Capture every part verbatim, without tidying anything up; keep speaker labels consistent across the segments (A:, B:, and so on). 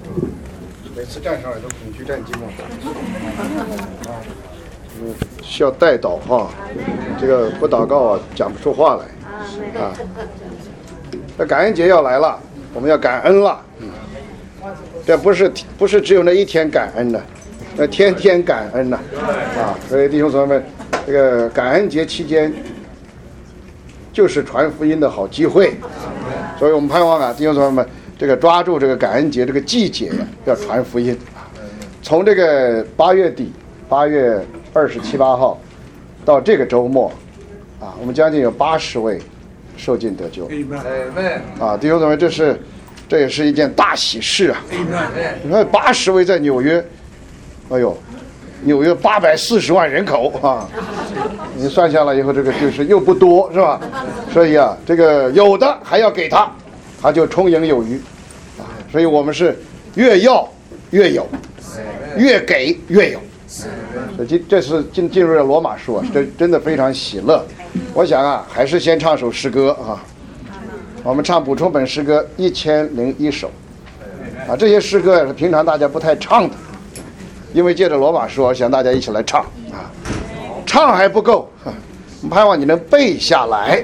A: 每次站上来都恐惧战惊啊！啊，嗯，需要带祷哈，这个不祷告啊，讲不出话来啊。那感恩节要来了，我们要感恩了。嗯，这不是不是只有那一天感恩的，那天天感恩呢啊！所以弟兄姊妹们，这个感恩节期间就是传福音的好机会，所以我们盼望啊，弟兄姊妹们。这个抓住这个感恩节这个季节呀，要传福音。从这个八月底，八月二十七八号到这个周末，啊，我们将近有八十位受尽得救。啊，弟兄姊妹，这是这也是一件大喜事啊！你看八十位在纽约，哎呦，纽约八百四十万人口啊，你算下来以后，这个就是又不多，是吧？所以啊，这个有的还要给他。他就充盈有余，啊，所以我们是越要越有，越给越有。所以这这次进进入了罗马书啊，真真的非常喜乐。我想啊，还是先唱首诗歌啊，我们唱补充本诗歌一千零一首，啊，这些诗歌也是平常大家不太唱的，因为借着罗马书，我想大家一起来唱啊，唱还不够，我们盼望你能背下来。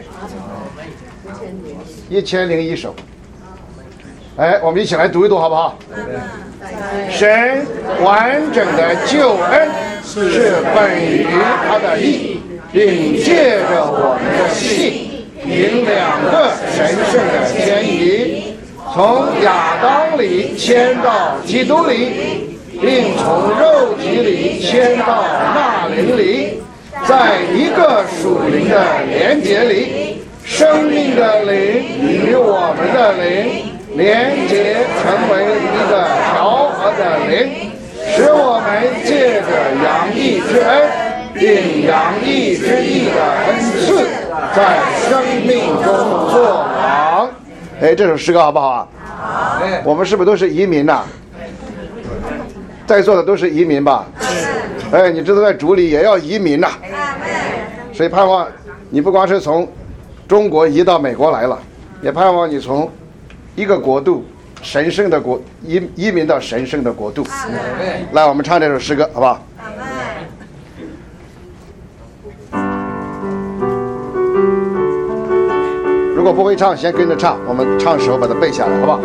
A: 一千零一首，哎，我们一起来读一读好不好？神完整的救恩是本于他的义，并借着我们的信，凭两个神圣的迁移，从亚当里迁到基督里，并从肉体里迁到那灵里，在一个属灵的连结里。生命的灵与我们的灵连结成为一个调和的灵，使我们借着洋溢之恩并洋溢之义的恩赐，在生命中作王。哎，这首诗歌好不好啊？好。我们是不是都是移民呐、啊？在座的都是移民吧？哎，你知道在主里也要移民呐、啊，所以盼望你不光是从中国移到美国来了，也盼望你从一个国度神圣的国移移民到神圣的国度。来，我们唱这首诗歌好不好？如果不会唱，先跟着唱，我们唱时候把它背下来，好不好？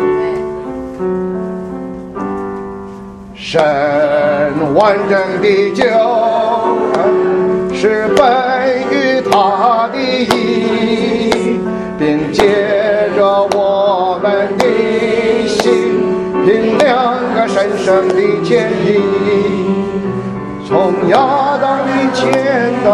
A: 神完整的救恩是本于他的义，并借着我们的心，凭两个神圣的迁移，从亚当的迁到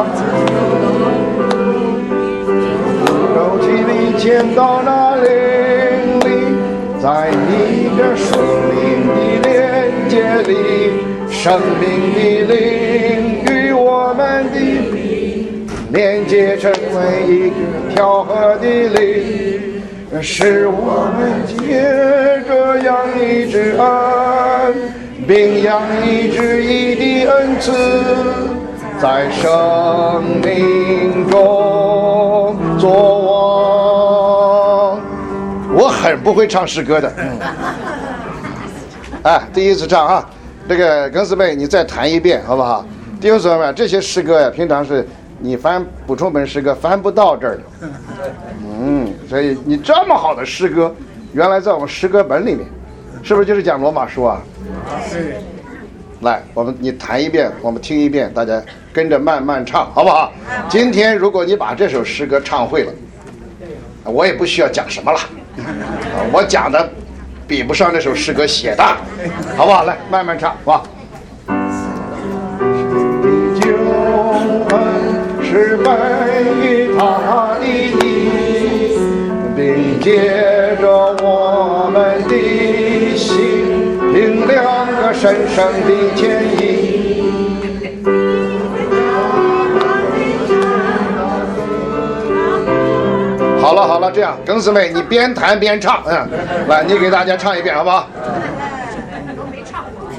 A: 肉体里迁到那灵里，在你这属灵的连接里，生命的灵与我们的连接成为一个调和的灵，使我们借着洋溢之恩并洋溢之义的恩赐，在生命中作王。我很不会唱诗歌的，嗯，哎，第一次唱啊，这个耿四妹你再弹一遍好不好？弟兄姊妹们，这些诗歌呀，平常是你翻补充本诗歌翻不到这儿的，嗯，所以你这么好的诗歌，原来在我们诗歌本里面，是不是就是讲罗马书啊？对。来，我们你弹一遍，我们听一遍，大家跟着慢慢唱，好不好？今天如果你把这首诗歌唱会了，我也不需要讲什么了，我讲的比不上这首诗歌写的，好不好？来，慢慢唱，好吧？是本于他的义，并借着我们的心，凭两个神圣的迁移。好了好了，这样，耿四妹，你边弹边唱，嗯，来，你给大家唱一遍，好不好？
B: 都没唱过。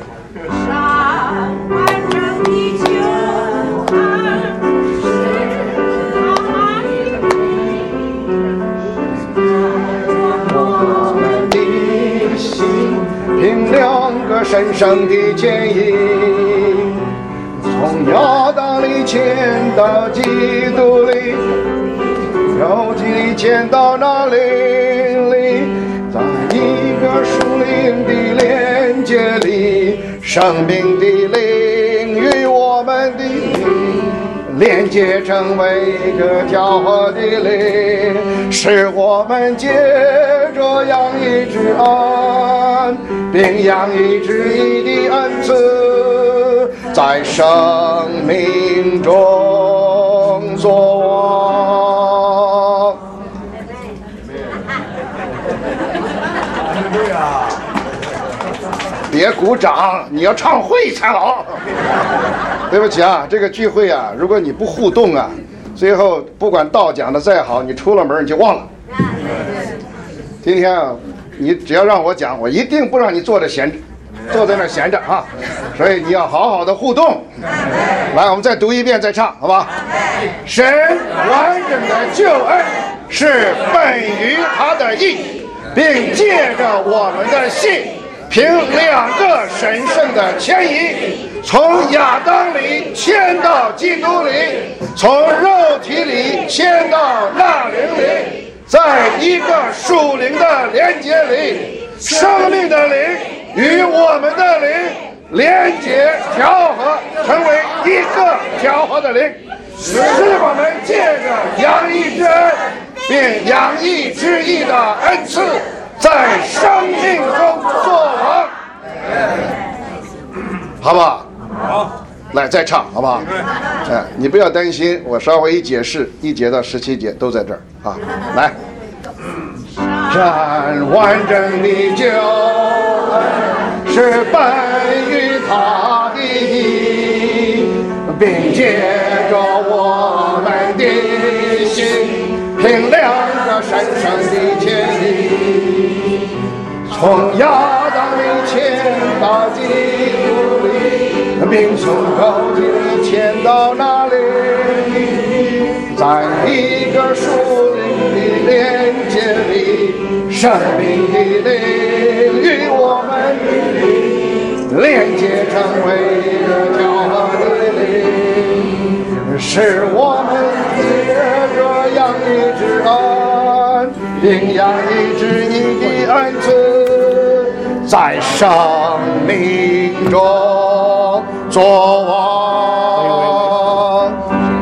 A: 凭两个神圣的牵引，从亚当里牵到基督里，肉体里牵到那灵里，在一个属灵的连接里，生命的灵与我们的灵连接成为一个调和的灵，使我们借着洋溢之恩并洋溢之意的恩赐，在生命中作王。别鼓掌，你要唱会才好。对不起啊，这个聚会啊，如果你不互动啊，最后不管道讲的再好，你出了门你就忘了。今天啊，你只要让我讲，我一定不让你坐着闲着，坐在那儿闲着啊。所以你要好好的互动。来，我们再读一遍再唱，好吧？神完整的救恩是本于他的义，并借着我们的信，凭两个神圣的牵引，从亚当里迁到基督里，从肉体里迁到那灵里，在一个属灵的连接里，生命的灵与我们的灵连接调和，成为一个调和的灵，使我们借着洋溢之恩并洋溢之意的恩赐，在生命中作王。好不好？好，来再唱，好不好？哎，你不要担心，我稍微一解释，一节到十七节都在这儿啊。来，神完整的救恩是本于他的义，并借着我们的心，凭两个神圣的牵引，从亚当里迁到基督里，并从肉体里迁到那里，在一个属灵的连接里，生命的灵与我们的灵连接成为一个调和的灵，使我们借着洋溢之恩并洋溢之意的恩赐，在生命中作王。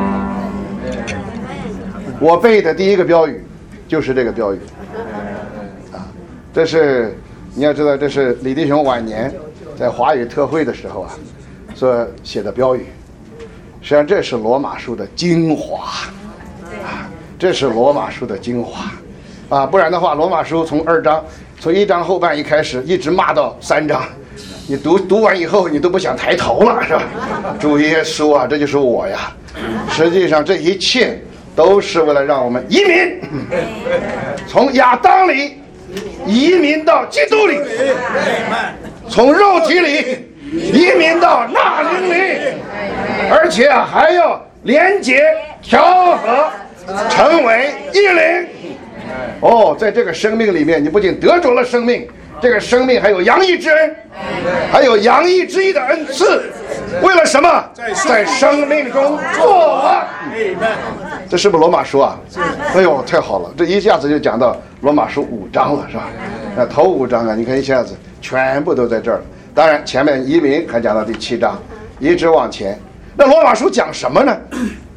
A: 我背的第一个标语就是这个标语啊，这是你要知道，这是李弟兄晚年在华语特会的时候啊所写的标语。实际上这是罗马书的精华啊，这是罗马书的精华啊，不然的话罗马书从二章从一章后半一开始一直骂到三章，你读读完以后你都不想抬头了，是吧？主耶稣啊，这就是我呀。实际上这一切都是为了让我们移民，从亚当里移民到基督里，从肉体里移民到那灵里，而且还要连结调和成为一灵。哦，在这个生命里面，你不仅得着了生命，这个生命还有洋溢之恩，还有洋溢之意的恩赐。为了什么？在生命中作王。这是不是罗马书啊？哎呦，太好了，这一下子就讲到罗马书五章了，是吧？那头五章啊，你看一下子全部都在这儿了。当然前面移民还讲到第七章，一直往前。那罗马书讲什么呢？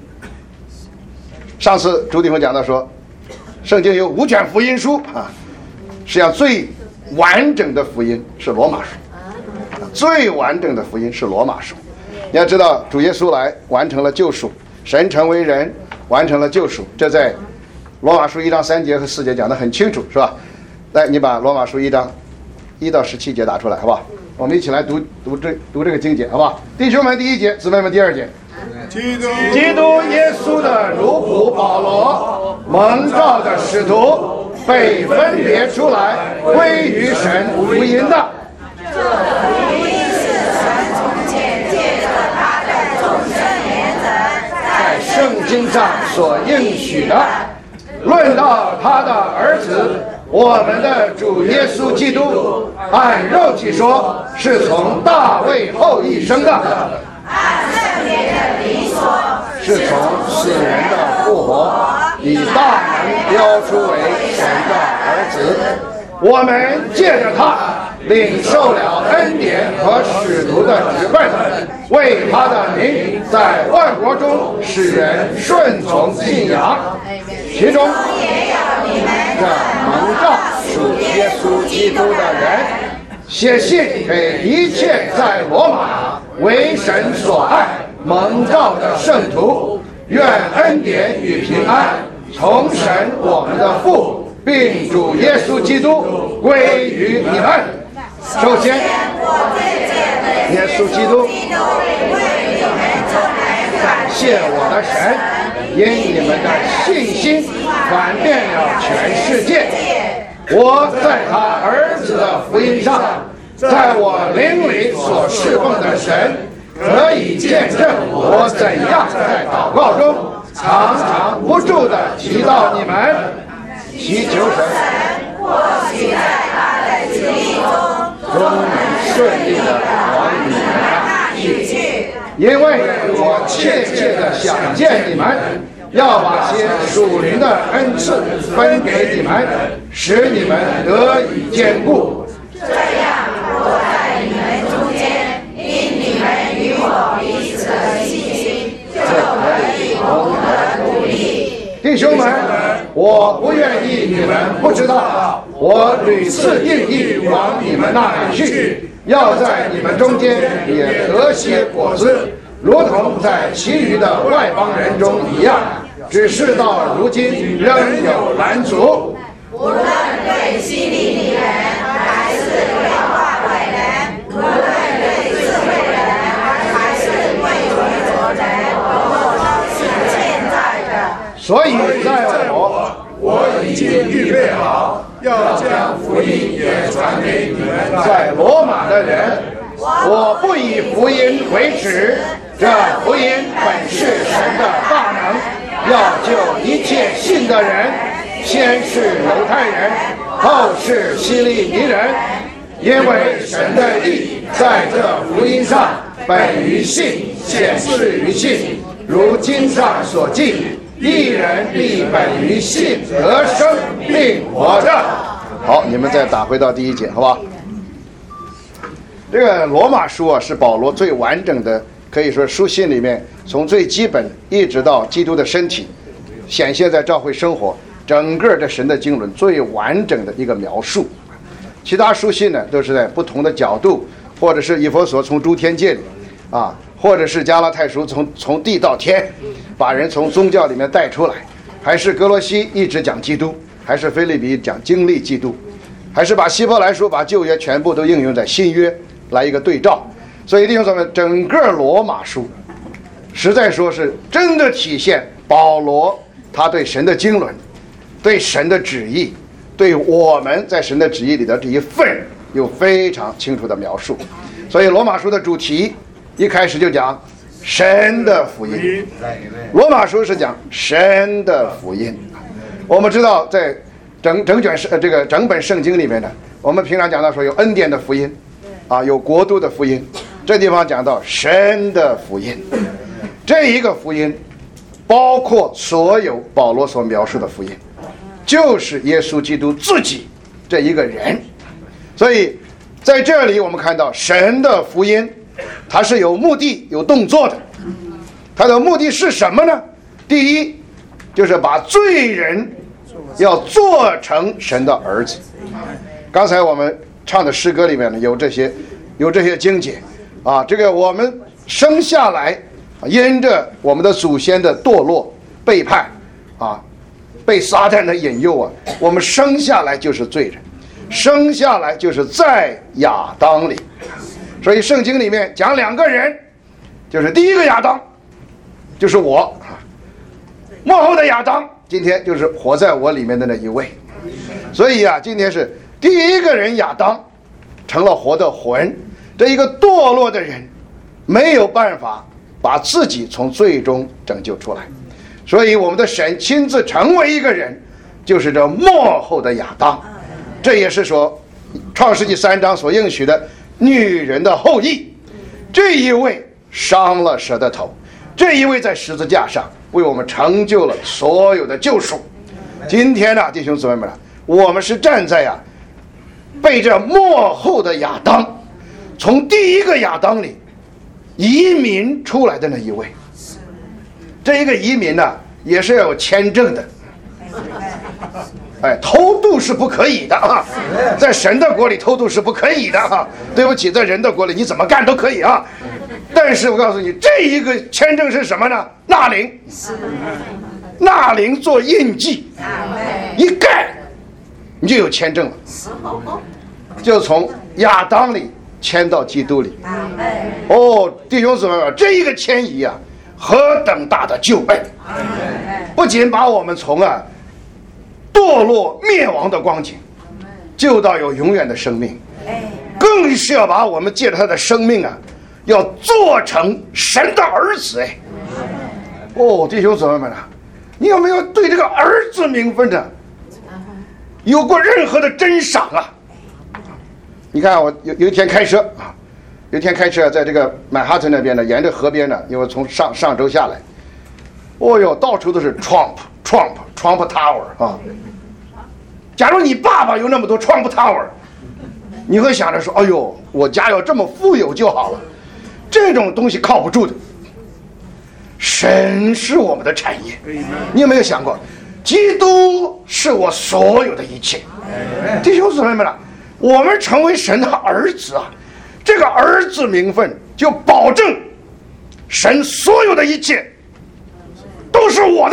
A: 上次朱弟兄讲到说，圣经有五卷福音书啊，实际上最完整的福音是罗马书，最完整的福音是罗马书。你要知道，主耶稣来完成了救赎，神成为人完成了救赎，这在罗马书一章三节和四节讲得很清楚，是吧？来，你把罗马书一章一到十七节打出来，好不好？我们一起来读读这读这个经节，好不好？弟兄们第一节，姊妹们第二节。基督基督耶稣的奴仆保罗，蒙召的使徒，被分别出来归于神福音的。
B: 这福音是神从前借着他的众生原则在
A: 圣经上所应许的，论到他的儿子我们的主耶稣基督，按肉体说，是从大卫后裔生的；
B: 按圣灵的灵说，
A: 是从死人的复活，以大能标出为神的儿子。我们借着他，领受了恩典和使徒的职分，为他的名在万国中使人顺从信仰。其中
B: 也有你们
A: 这蒙召属耶稣基督的人，写信给一切在罗马为神所爱蒙召的圣徒，愿恩典与平安从神我们的父并主耶稣基督归于你们。首先，耶稣基督感谢我的神，因你们的信心传遍了全世界。我在他儿子的福音上，在我灵里所侍奉的神，可以见证我怎样在祷告中常常不住地提到你们，祈求神
B: 或许在他的旨意中
A: 终能顺利地往你们那里去，因为我切切地想见你们，要把些属灵的恩赐分给你们，使你们得以坚固。
B: 这样，我在你们中间，因你们与我彼此的信心，就可以同得鼓励。
A: 弟兄们，我不愿意你们不知道，我屡次定义往你们那里去，要在你们中间也得些果子，如同在其余的外邦人中一样。只是到如今仍有拦阻。
B: 无论对希利尼人，还是对化外人，无论对智慧人，还是对愚拙人，我都是欠债的。
A: 所以在我，
C: 我已经预备好，要将福音也传给你们
A: 在罗马的人，我不以福音为耻，这福音本是神的大能，要救一切信的人，先是犹太人，后是希利尼人，因为神的义在这福音上本于信，显示于信，如经上所记，义人必本于信得生并活着。好，你们再打回到第一节，好吧？这个罗马书啊，是保罗最完整的，可以说书信里面从最基本一直到基督的身体显现在教会生活，整个的神的经纶最完整的一个描述。其他书信呢，都是在不同的角度，或者是以弗所从诸天界里啊，或者是加拉太书从从地到天，把人从宗教里面带出来，还是哥罗西一直讲基督，还是腓立比讲经历基督，还是把希伯来书把旧约全部都应用在新约来一个对照。所以弟兄姊妹，整个罗马书实在说是真的体现保罗他对神的经纶，对神的旨意，对我们在神的旨意里的这一份有非常清楚的描述。所以罗马书的主题一开始就讲神的福音，罗马书是讲神的福音。我们知道在整整卷圣这个整本圣经里面呢，我们平常讲到说有恩典的福音啊，有国度的福音，这地方讲到神的福音。这一个福音包括所有保罗所描述的福音，就是耶稣基督自己这一个人。所以在这里我们看到神的福音它是有目的有动作的。它的目的是什么呢？第一就是把罪人要做成神的儿子。刚才我们唱的诗歌里面呢有这些有这些经节啊，这个我们生下来因着我们的祖先的堕落背叛啊，被撒旦的引诱啊，我们生下来就是罪人，生下来就是在亚当里。所以圣经里面讲两个人，就是第一个亚当就是我，幕后的亚当今天就是活在我里面的那一位。所以啊，今天是第一个人亚当成了活的魂，这一个堕落的人没有办法把自己从罪中拯救出来，所以我们的神亲自成为一个人，就是这幕后的亚当。 这也是说创世纪三章所应许的女人的后裔，这一位伤了蛇的头，这一位在十字架上为我们成就了所有的救赎。今天呢，弟兄姊妹们，我们是站在呀、啊、被这末后的亚当从第一个亚当里移民出来的那一位。这一个移民呢也是要有签证的，哎，偷渡是不可以的啊，在神的国里偷渡是不可以的啊。对不起，在人的国里你怎么干都可以啊。但是我告诉你，这一个签证是什么呢？纳灵，纳灵做印记，一盖你就有签证了，就从亚当里迁到基督里。哦，弟兄姊妹们，这一个迁移啊，何等大的救恩！不仅把我们从啊堕落灭亡的光景救到有永远的生命，更是要把我们借着他的生命啊，要做成神的儿子。哎，哦，弟兄姊妹们啊，你有没有对这个儿子名分的有过任何的珍赏啊？你看我有有一天开车啊，有一天开车在这个曼哈顿那边呢，沿着河边呢，因为从上上周下来，哦哟，到处都是 Trump Trump Trump Tower 啊。假如你爸爸有那么多 Trump Tower， 你会想着说，哎呦，我家要这么富有就好了。这种东西靠不住的。神是我们的产业，你有没有想过，基督是我所有的一切？弟兄姊妹们啊，我们成为神的儿子啊，这个儿子名分就保证神所有的一切都是我的。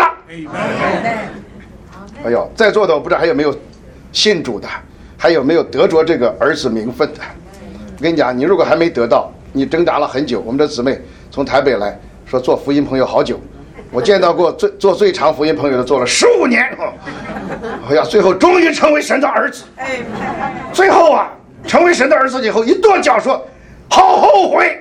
A: 哎呦，在座的我不知道还有没有信主的，还有没有得着这个儿子名分的。我跟你讲，你如果还没得到，你挣扎了很久。我们的姊妹从台北来说做福音朋友好久，我见到过最做最长福音朋友的做了十五年。哎呀，最后终于成为神的儿子。最后啊，成为神的儿子以后，一跺脚说好后悔。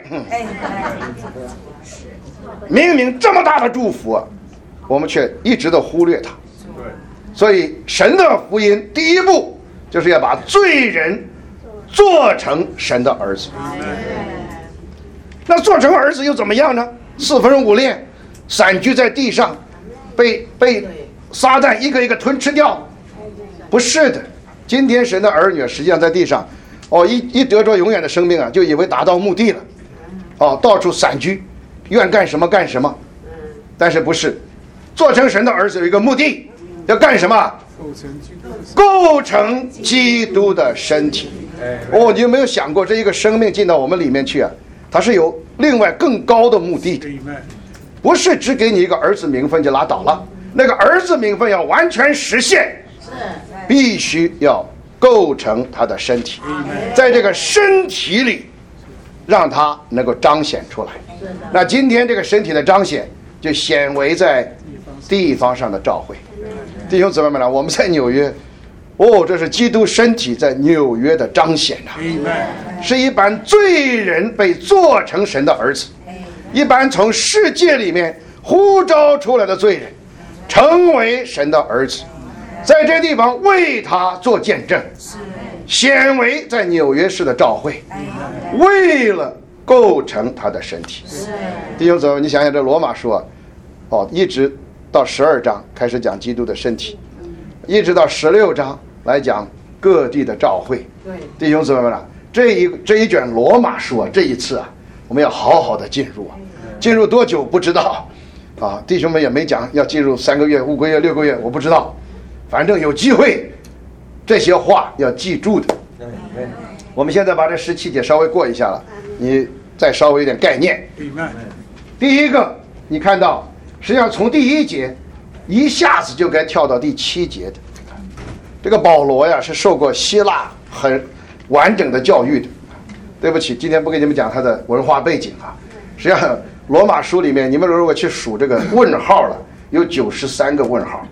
A: 明明这么大的祝福啊，我们却一直都忽略它。所以神的福音第一步就是要把罪人做成神的儿子。那做成儿子又怎么样呢？四分五裂，散居在地上，被被撒旦一个一个吞吃掉？不是的，今天神的儿女实际上在地上，哦，一一得着永远的生命啊，就以为达到目的了，哦，到处散居，愿干什么干什么。但是不是，做成神的儿子有一个目的，要干什么？构成基督的身体。哦，你有没有想过，这一个生命进到我们里面去啊，它是有另外更高的目的的，不是只给你一个儿子名分就拉倒了。那个儿子名分要完全实现，必须要构成他的身体，在这个身体里让他能够彰显出来。那今天这个身体的彰显就显为在地方上的召会。弟兄姊妹们呢，我们在纽约，哦，这是基督身体在纽约的彰显啊，是一般罪人被做成神的儿子，一般从世界里面呼召出来的罪人成为神的儿子，在这地方为他做见证，显为在纽约市的召会，为了构成他的身体。弟兄姊妹，你想想这罗马书啊，哦，一直到十二章开始讲基督的身体，一直到十六章来讲各地的召会。弟兄姊妹们啊，这一这一卷罗马书啊，这一次啊，我们要好好的进入啊，进入多久不知道啊，弟兄们也没讲要进入三个月、五个月、六个月，我不知道，反正有机会，这些话要记住的。我们现在把这十七节稍微过一下了，你再稍微有点概念。第一个，你看到实际上从第一节一下子就该跳到第七节的。这个保罗呀是受过希腊很完整的教育的。对不起，今天不给你们讲他的文化背景啊。实际上罗马书里面，你们如果去数这个问号了，有九十三个问号。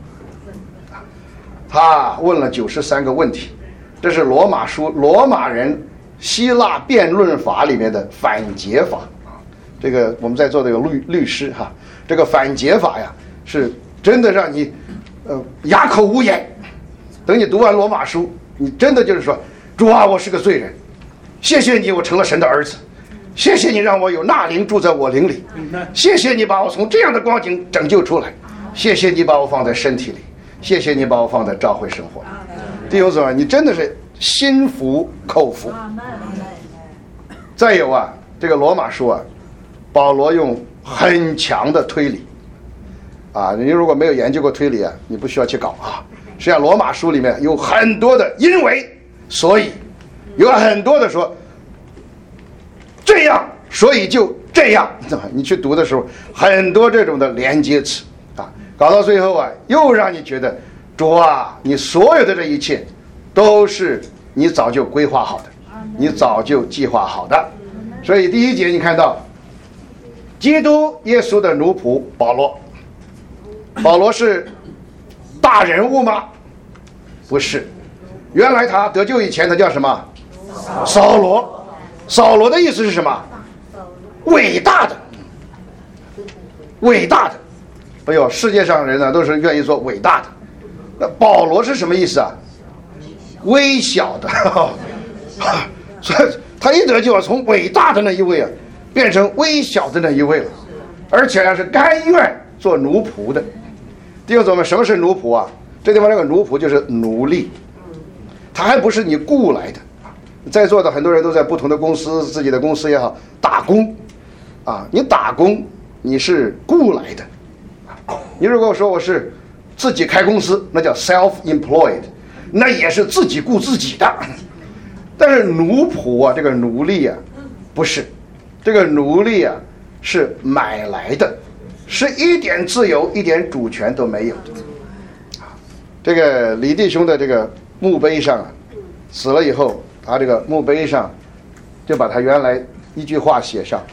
A: 他问了九十三个问题，这是罗马书罗马人希腊辩论法里面的反解法啊。这个我们在座的有律律师哈，这个反解法呀是真的让你呃哑口无言。等你读完罗马书， 你真的就是说，主啊，我是个罪人，谢谢你，我成了神的儿子，谢谢你让我有那灵住在我灵里，谢谢你把我从这样的光景拯救出来，谢谢你把我放在身体里，谢谢你把我放在教会生活里。弟兄姊妹，你真的是心服口服。再有啊，这个罗马书啊，保罗用很强的推理啊，你如果没有研究过推理啊，你不需要去搞啊。实际上罗马书里面有很多的因为所以，有很多的说这样所以就这样，你去读的时候很多这种的连接词啊，搞到最后啊，又让你觉得主啊，你所有的这一切都是你早就规划好的，你早就计划好的。所以第一节你看到基督耶稣的奴仆保罗，保罗是大人物吗？不是，原来他得救以前他叫什么？扫罗。扫罗的意思是什么？伟大的，伟大的。哎呦，世界上人呢都是愿意做伟大的。那保罗是什么意思啊？微小的。所以他一得救啊，从伟大的那一位啊，变成微小的那一位了，而且呢是甘愿做奴仆的。弟兄姊妹，什么是奴仆啊？这地方这个奴仆就是奴隶，他还不是你雇来的。在座的很多人都在不同的公司，自己的公司也好，打工啊，你打工你是雇来的。你如果说我是自己开公司，那叫 self-employed， 那也是自己雇自己的。但是奴仆啊，这个奴隶啊，不是，这个奴隶啊是买来的，是一点自由一点主权都没有的。这个李弟兄的这个墓碑上啊，死了以后，他这个墓碑上就把他原来一句话写上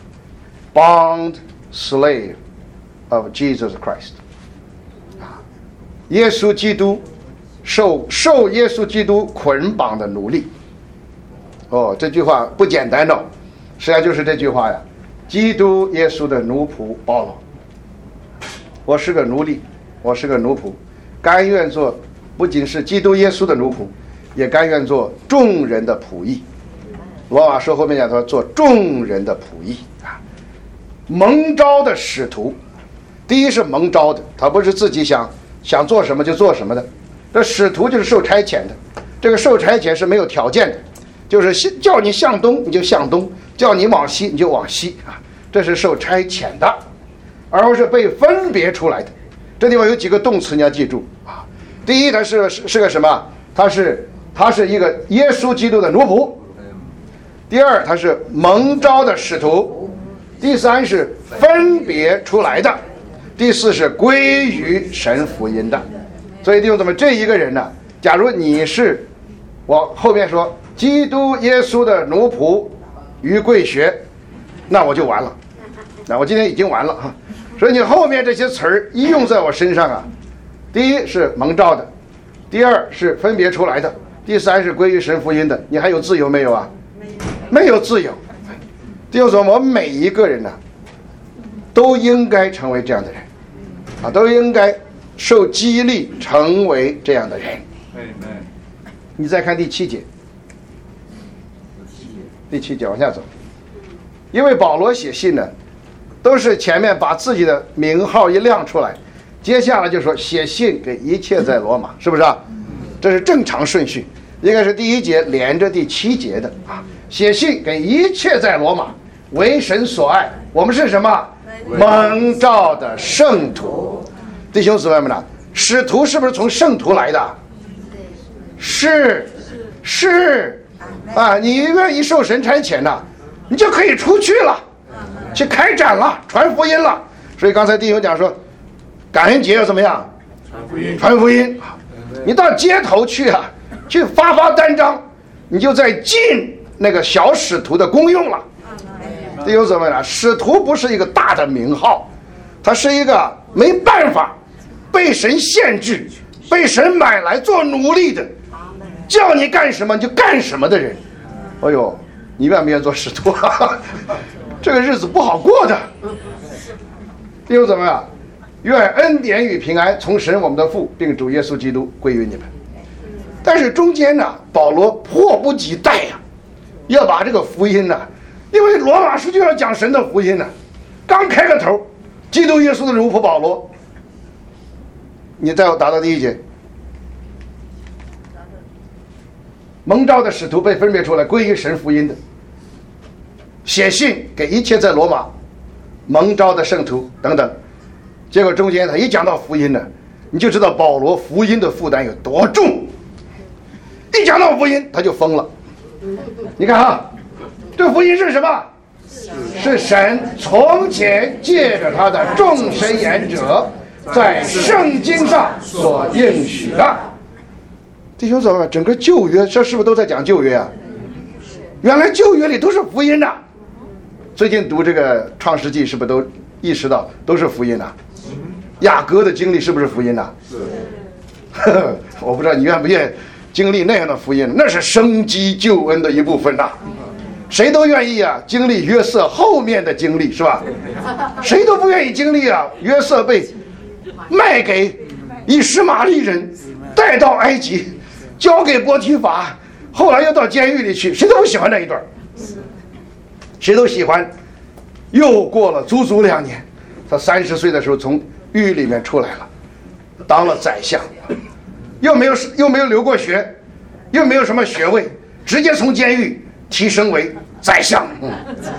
A: Bond slave of Jesus Christ， 啊，耶稣基督受受耶稣基督捆绑的奴隶。哦，这句话不简单哦，实际上就是这句话呀，基督耶稣的奴仆保罗，我是个奴隶，我是个奴仆，甘愿做不仅是基督耶稣的奴仆，也甘愿做众人的仆役。罗马书后面讲说做众人的仆役啊，蒙召的使徒，第一是蒙召的，他不是自己想想做什么就做什么的，这使徒就是受差遣的，这个受差遣是没有条件的，就是叫你向东你就向东，叫你往西你就往西啊，这是受差遣的，而不是被分别出来的。这地方有几个动词你要记住啊，第一，它是是个什么？它是它是一个耶稣基督的奴仆。第二，它是蒙召的使徒。第三是分别出来的。第四是归于神福音的。所以弟兄姊妹，这一个人呢，假如你是我后面说基督耶稣的奴仆于贵学，那我就完了，那我今天已经完了哈。所以你后面这些词儿一用在我身上啊，第一是蒙召的，第二是分别出来的，第三是归于神福音的，你还有自由没有啊？没有自由。弟兄姊妹，我们每一个人呢、啊，都应该成为这样的人啊，都应该受激励成为这样的人。你再看第七节，第七节往下走，因为保罗写信呢，都是前面把自己的名号一亮出来，接下来就说写信给一切在罗马，是不是啊？这是正常顺序，应该是第一节连着第七节的啊。写信给一切在罗马，为神所爱，我们是什么？蒙召的圣徒。弟兄姊妹们呢，使徒是不是从圣徒来的？是是啊，你愿意受神差遣呢，你就可以出去了，去开展了，传福音了。所以刚才弟兄讲说，感恩节要怎么样？传福音，传福音。你到街头去啊，去发发单张，你就在尽那个小使徒的功用了。弟兄姊妹呢，使徒不是一个大的名号，他是一个没办法被神限制、被神买来做奴隶的，叫你干什么你就干什么的人。哎呦，你愿不愿意做使徒啊？这个日子不好过的。弟兄姊妹啊，愿恩典与平安从神我们的父并主耶稣基督归于你们。 但是中间呢，保罗迫不及待呀、啊，要把这个福音呢、啊，因为罗马书就要讲神的福音呢、啊，刚开个头，基督耶稣的奴仆保罗，你再打到第一节，蒙召的使徒被分别出来归于神福音的，写信给一切在罗马蒙召的圣徒等等，结果中间他一讲到福音呢，你就知道保罗福音的负担有多重。一讲到福音他就疯了。你看哈，这福音是什么？是神从前借着他的众神言者在圣经上所应许的。弟兄姊妹，整个旧约这是不是都在讲旧约啊？原来旧约里都是福音的。最近读这个创世纪是不是都意识到都是福音的？雅各的经历是不是福音的？是。我不知道你愿不愿意经历那样的福音，那是生机救恩的一部分呐。谁都愿意啊经历约瑟后面的经历，是吧？谁都不愿意经历啊约瑟被卖给以实玛利人，带到埃及，交给波提法，后来又到监狱里去，谁都不喜欢那一段。谁都喜欢又过了足足两年，他三十岁的时候从狱里面出来了，当了宰相，又没有又没有留过学，又没有什么学位，直接从监狱提升为宰相。嗯，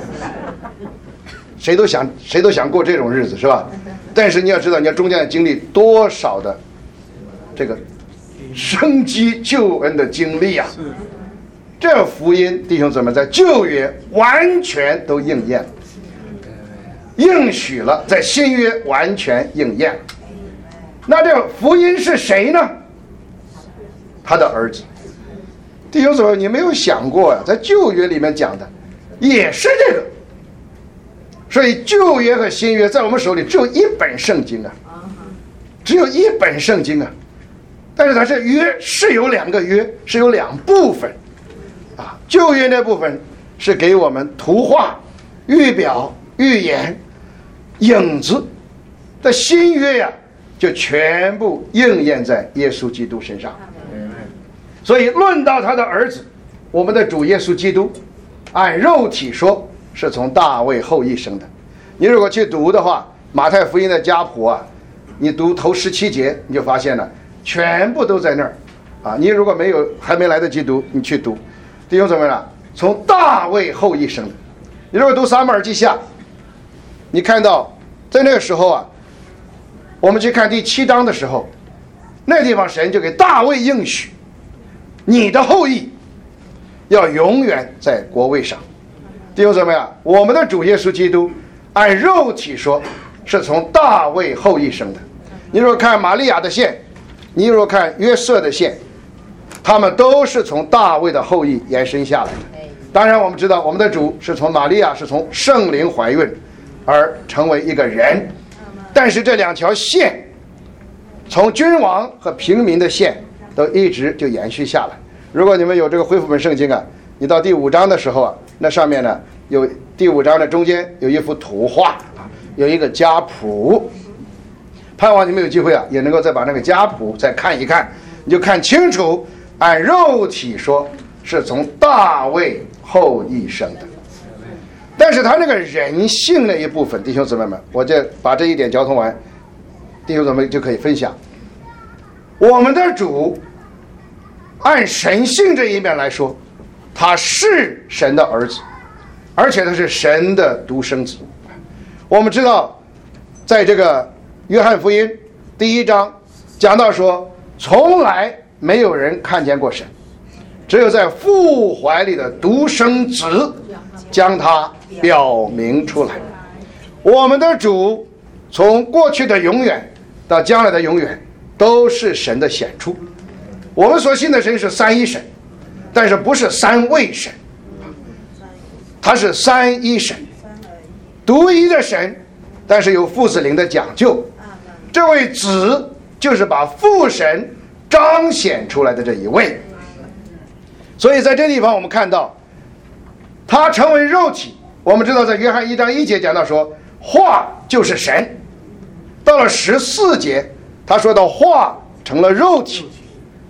A: 谁都想谁都想过这种日子，是吧？但是你要知道，你要中间经历多少的这个生机救恩的经历啊！这福音，弟兄姊妹，在旧约完全都应验了，应许了，在新约完全应验了。那这福音是谁呢？他的儿子。弟兄姊妹，你没有想过啊，在旧约里面讲的也是这个。所以旧约和新约在我们手里只有一本圣经啊，只有一本圣经啊。但是它是约是有两个约，是有两部分啊。旧约那部分是给我们图画、预表、预言、影子，的新约呀、啊，就全部应验在耶稣基督身上。所以论到他的儿子，我们的主耶稣基督，按肉体说是从大卫后裔生的。你如果去读的话，马太福音的家谱啊，你读头十七节，你就发现了，全部都在那儿啊。你如果没有还没来得及读，你去读，弟兄姊妹啊，从大卫后裔生的。你如果读撒母耳记下，你看到在那个时候啊，我们去看第七章的时候，那地方神就给大卫应许，你的后裔要永远在国位上。弟兄姊妹啊，我们的主耶稣基督按肉体说是从大卫后裔生的。你如果看玛利亚的线，你如果看约瑟的线，他们都是从大卫的后裔延伸下来的。当然我们知道我们的主是从玛利亚是从圣灵怀孕而成为一个人，但是这两条线从君王和平民的线都一直就延续下来。如果你们有这个恢复本圣经啊，你到第五章的时候啊，那上面呢有第五章的中间有一幅图画，有一个家谱，盼望你们有机会啊也能够再把那个家谱再看一看，你就看清楚，按肉体说是从大卫后裔生的。但是他那个人性那一部分，弟兄姊妹们，我就把这一点交通完，弟兄姊妹就可以分享。我们的主按神性这一面来说，他是神的儿子，而且他是神的独生子。我们知道在这个约翰福音第一章讲到说，从来没有人看见过神，只有在父怀里的独生子将他表明出来。我们的主从过去的永远到将来的永远都是神的显出。我们所信的神是三一神，但是不是三位神，他是三一神，独一的神，但是有父子灵的讲究。这位子就是把父神彰显出来的这一位。所以在这地方我们看到他成为肉体。我们知道在约翰一章一节讲到说话就是神，到了十四节他说到话成了肉体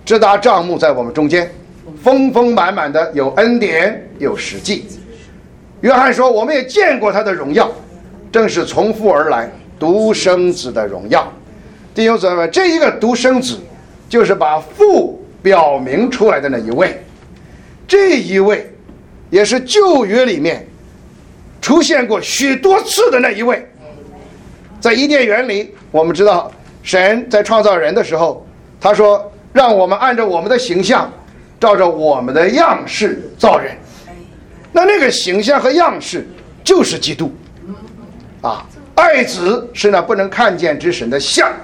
A: 支搭帐幕在我们中间，丰丰满满的有恩典有实际。约翰说我们也见过他的荣耀，正是从父而来独生子的荣耀。弟兄姊妹们，这一个独生子就是把父表明出来的那一位，这一位也是旧约里面出现过许多次的那一位。在伊甸园里，我们知道神在创造人的时候，他说让我们按照我们的形象，照着我们的样式造人。那那个形象和样式就是基督啊，爱子是那不能看见之神的像，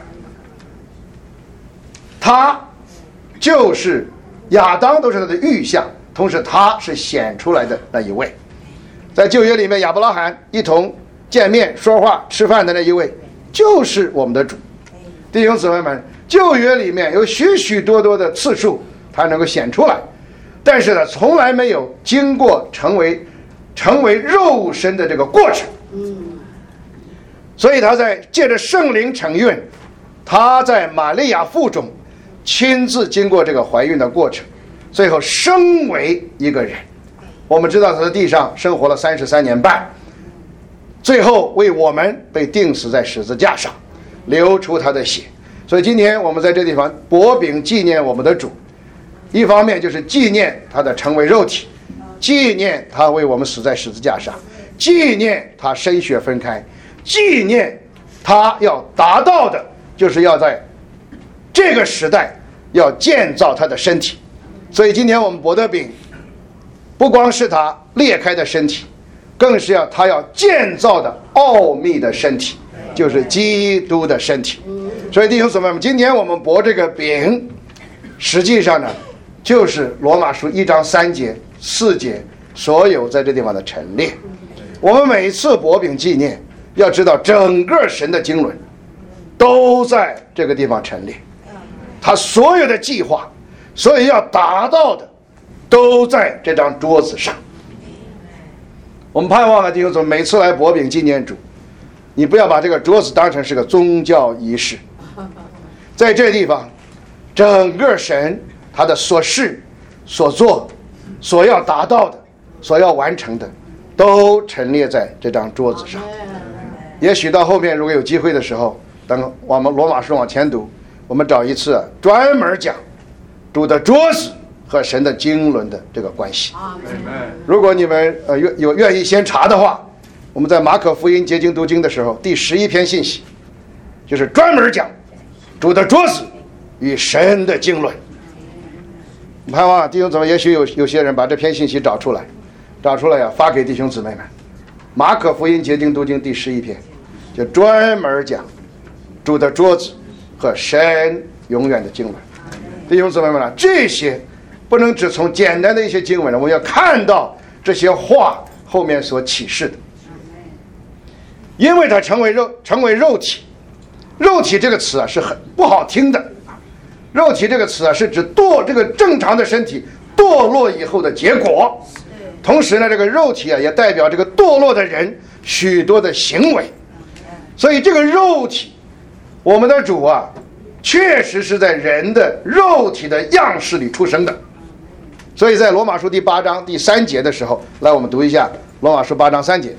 A: 他就是亚当都是他的预像，同时他是显出来的那一位。在旧约里面，亚伯拉罕一同见面说话吃饭的那一位就是我们的主。弟兄姊妹们，旧约里面有许许多多的次数他能够显出来，但是呢从来没有经过成为成为肉身的这个过程。所以他在借着圣灵承运，他在玛利亚腹中亲自经过这个怀孕的过程，最后生为一个人。我们知道他在地上生活了三十三年半，最后为我们被钉死在十字架上，流出他的血。所以今天我们在这地方擘饼纪念我们的主，一方面就是纪念他的成为肉体，纪念他为我们死在十字架上，纪念他身血分开，纪念他要达到的就是要在这个时代要建造他的身体。所以今天我们擘的饼不光是他裂开的身体，更是要他要建造的奥秘的身体，就是基督的身体。所以弟兄姊妹们，今天我们擘这个饼，实际上呢就是罗马书一章三节四节所有在这地方的陈列。我们每一次擘饼纪念，要知道整个神的经纶都在这个地方陈列，他所有的计划，所以要达到的都在这张桌子上。我们盼望啊，弟兄姊妹，每次来擘饼纪念主，你不要把这个桌子当成是个宗教仪式，在这地方整个神他的所事所做所要达到的所要完成的都陈列在这张桌子上。也许到后面如果有机会的时候，等我们罗马书往前读，我们找一次、啊、专门讲主的桌子和神的经纶的这个关系。如果你们呃有愿意先查的话，我们在马可福音结经读经的时候，第十一篇信息就是专门讲主的桌子与神的经纶。盼望弟兄姊妹，也许有有些人把这篇信息找出来，找出来呀、啊，发给弟兄姊妹们。马可福音结经读经第十一篇，就专门讲主的桌子和神永远的经纶。弟兄姊妹们啊，这些不能只从简单的一些经文，我们要看到这些话后面所启示的，因为它成为肉，成为肉体。肉体这个词啊是很不好听的，肉体这个词啊是指堕这个正常的身体堕落以后的结果，同时呢，这个肉体啊也代表这个堕落的人许多的行为。所以这个肉体，我们的主啊确实是在人的肉体的样式里出生的。所以在罗马书第八章第三节的时候，来我们读一下罗马书八章三节。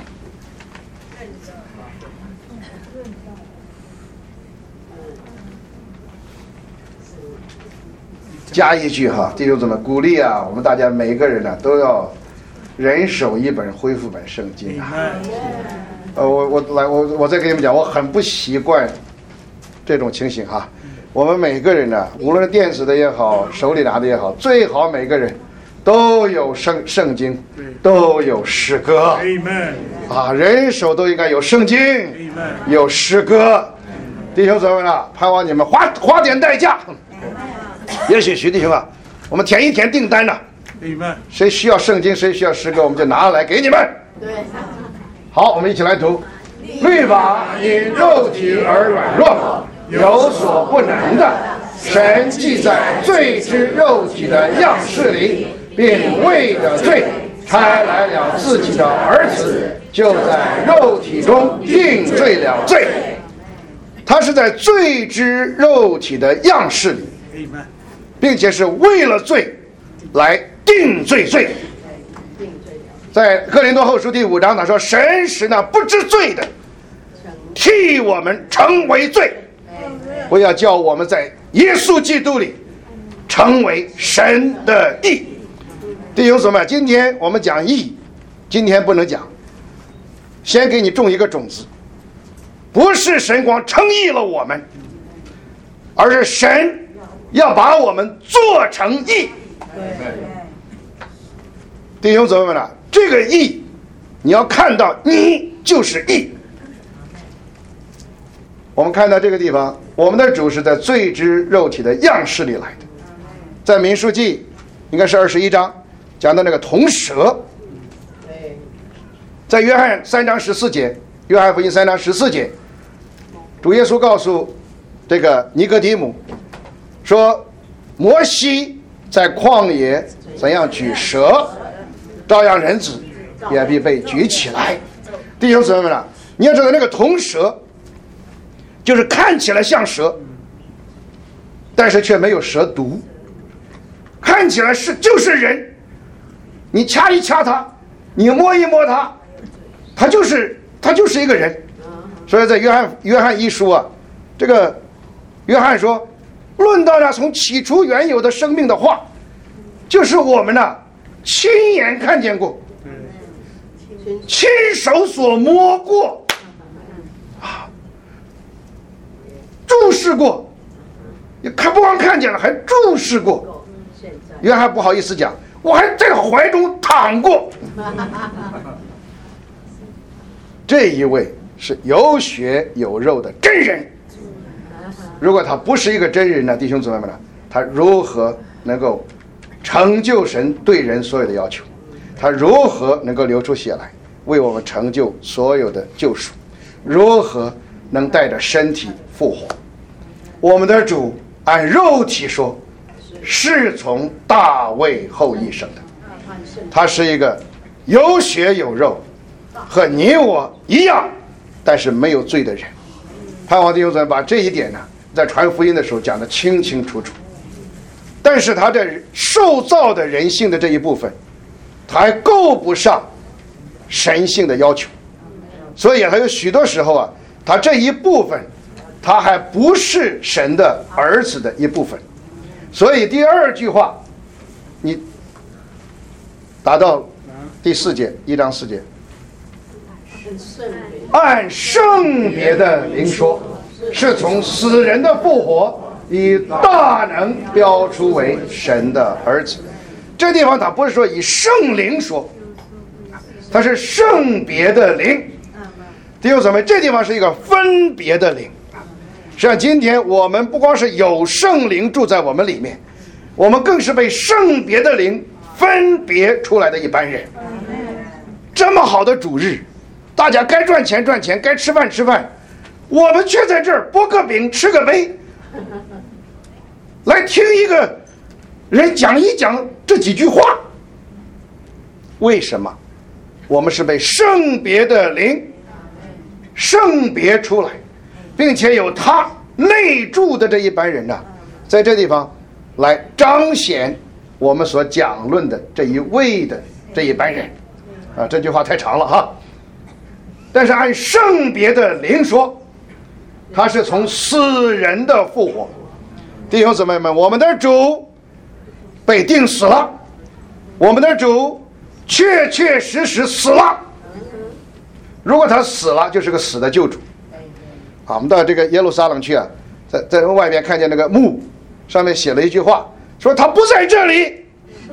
A: 加一句哈，弟兄姊妹，鼓励啊，我们大家每一个人呢、啊、都要人手一本恢复本圣经啊。呃，我我来我我再跟你们讲，我很不习惯这种情形哈。我们每个人呢、啊，无论是电子的也好，手里拿的也好，最好每个人都有圣圣经，都有诗歌。啊，人手都应该有圣经，有诗歌。弟兄姊妹啊，盼望你们花花点代价。也许徐弟兄啊，我们填一填订单呢、啊。谁需要圣经，谁需要诗歌，我们就拿来给你们。好，我们一起来读。律法因肉体而软弱，有所不能的，神既在罪之肉体的样式里，并为了罪差来了自己的儿子，就在肉体中定罪了罪。他是在罪之肉体的样式里， 并且是为了罪来定罪罪。在哥林多后书第五章他说，神使那不知罪的替我们成为罪，不要叫我们在耶稣基督里成为神的义。弟兄姊妹，今天我们讲义，今天不能讲，先给你种一个种子，不是神光称义了我们，而是神要把我们做成义。弟兄姊妹们啊，这个义你要看到你就是义。我们看到这个地方，我们的主是在罪之肉体的样式里来的。在民数记应该是二十一章讲到那个铜蛇，在约翰三章十四节，约翰福音三章十四节，主耶稣告诉这个尼哥底母说，摩西在旷野怎样举蛇，照样人子也必被举起来。弟兄姊妹们啊，你要知道那个铜蛇就是看起来像蛇，但是却没有蛇毒，看起来是就是人，你掐一掐它，你摸一摸它，它就是它就是一个人。所以在约翰约翰一书啊，这个约翰说，论到那从起初原有的生命的话，就是我们呢、啊、亲眼看见过，亲手所摸过啊，注视过，也看不光看见了，还注视过。约翰不好意思讲，我还在怀中躺过。这一位是有血有肉的真人，如果他不是一个真人呢，弟兄姊妹们呢，他如何能够成就神对人所有的要求？他如何能够流出血来为我们成就所有的救赎？如何能带着身体复活？我们的主按肉体说是从大卫后裔生的，他是一个有血有肉，和你我一样，但是没有罪的人。盼望弟兄姊妹把这一点呢，在传福音的时候讲得清清楚楚。但是他这受造的人性的这一部分，他还够不上神性的要求，所以他有许多时候啊，他这一部分他还不是神的儿子的一部分。所以第二句话你达到第四节，一章四节，按圣别的灵说，是从死人的复活，以大能标出为神的儿子。这地方他不是说以圣灵说，他是圣别的灵。弟兄姊妹，这地方是一个分别的灵。实际上今天我们不光是有圣灵住在我们里面，我们更是被圣别的灵分别出来的一般人。这么好的主日，大家该赚钱赚钱，该吃饭吃饭，我们却在这儿剥个饼吃个杯，来听一个人讲一讲这几句话。为什么？我们是被圣别的灵圣别出来，并且有他内住的这一班人呢、啊，在这地方来彰显我们所讲论的这一位的这一班人啊。这句话太长了哈，但是按圣别的灵说，他是从死人的复活。弟兄姊妹们，我们的主被钉死了，我们的主确确实实死了。如果他死了，就是个死的救主啊。我们到这个耶路撒冷去啊，在在外面看见那个墓上面写了一句话，说他不在这里，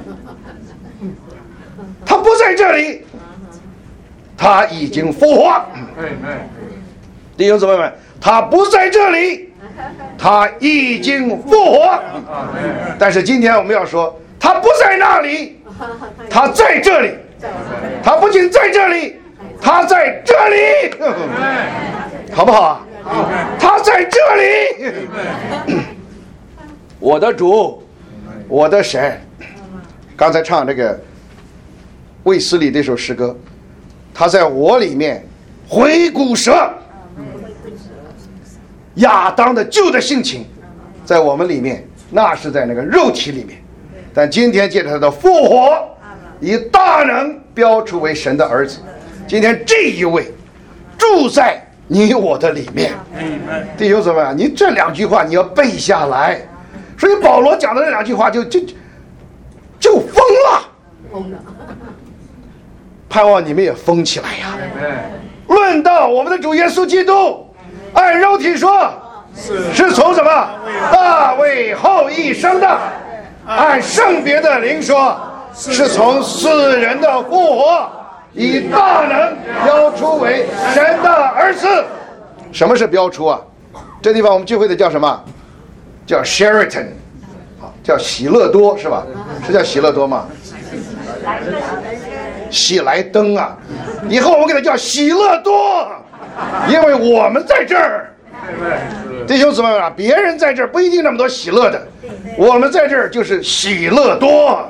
A: 他不在这里，他已经复活。弟兄姊妹们，他不在这里，他已经复活。但是今天我们要说，他不在那里，他在这里。他不仅在这里，他在这里，好不好啊？他在这里。我的主，我的神。刚才唱这个卫斯理这首诗歌，他在我里面回骨折，亚当的旧的性情在我们里面那是在那个肉体里面，但今天借着他的复活，以大能标出为神的儿子。今天这一位住在你我的里面，弟兄姊妹啊，你这两句话你要背下来。所以保罗讲的这两句话就就就疯了，盼望你们也疯起来呀！论到我们的主耶稣基督，按肉体说是从什么大卫后裔生的，按圣别的灵说是从死人的复活，以大能标出为神的儿子。什么是标出啊？这地方我们聚会的叫什么？叫 Sheraton， 叫喜乐多是吧？是叫喜乐多吗？喜来登啊！以后我们给它叫喜乐多，因为我们在这儿。弟兄姊妹啊，别人在这儿不一定那么多喜乐的，我们在这儿就是喜乐多。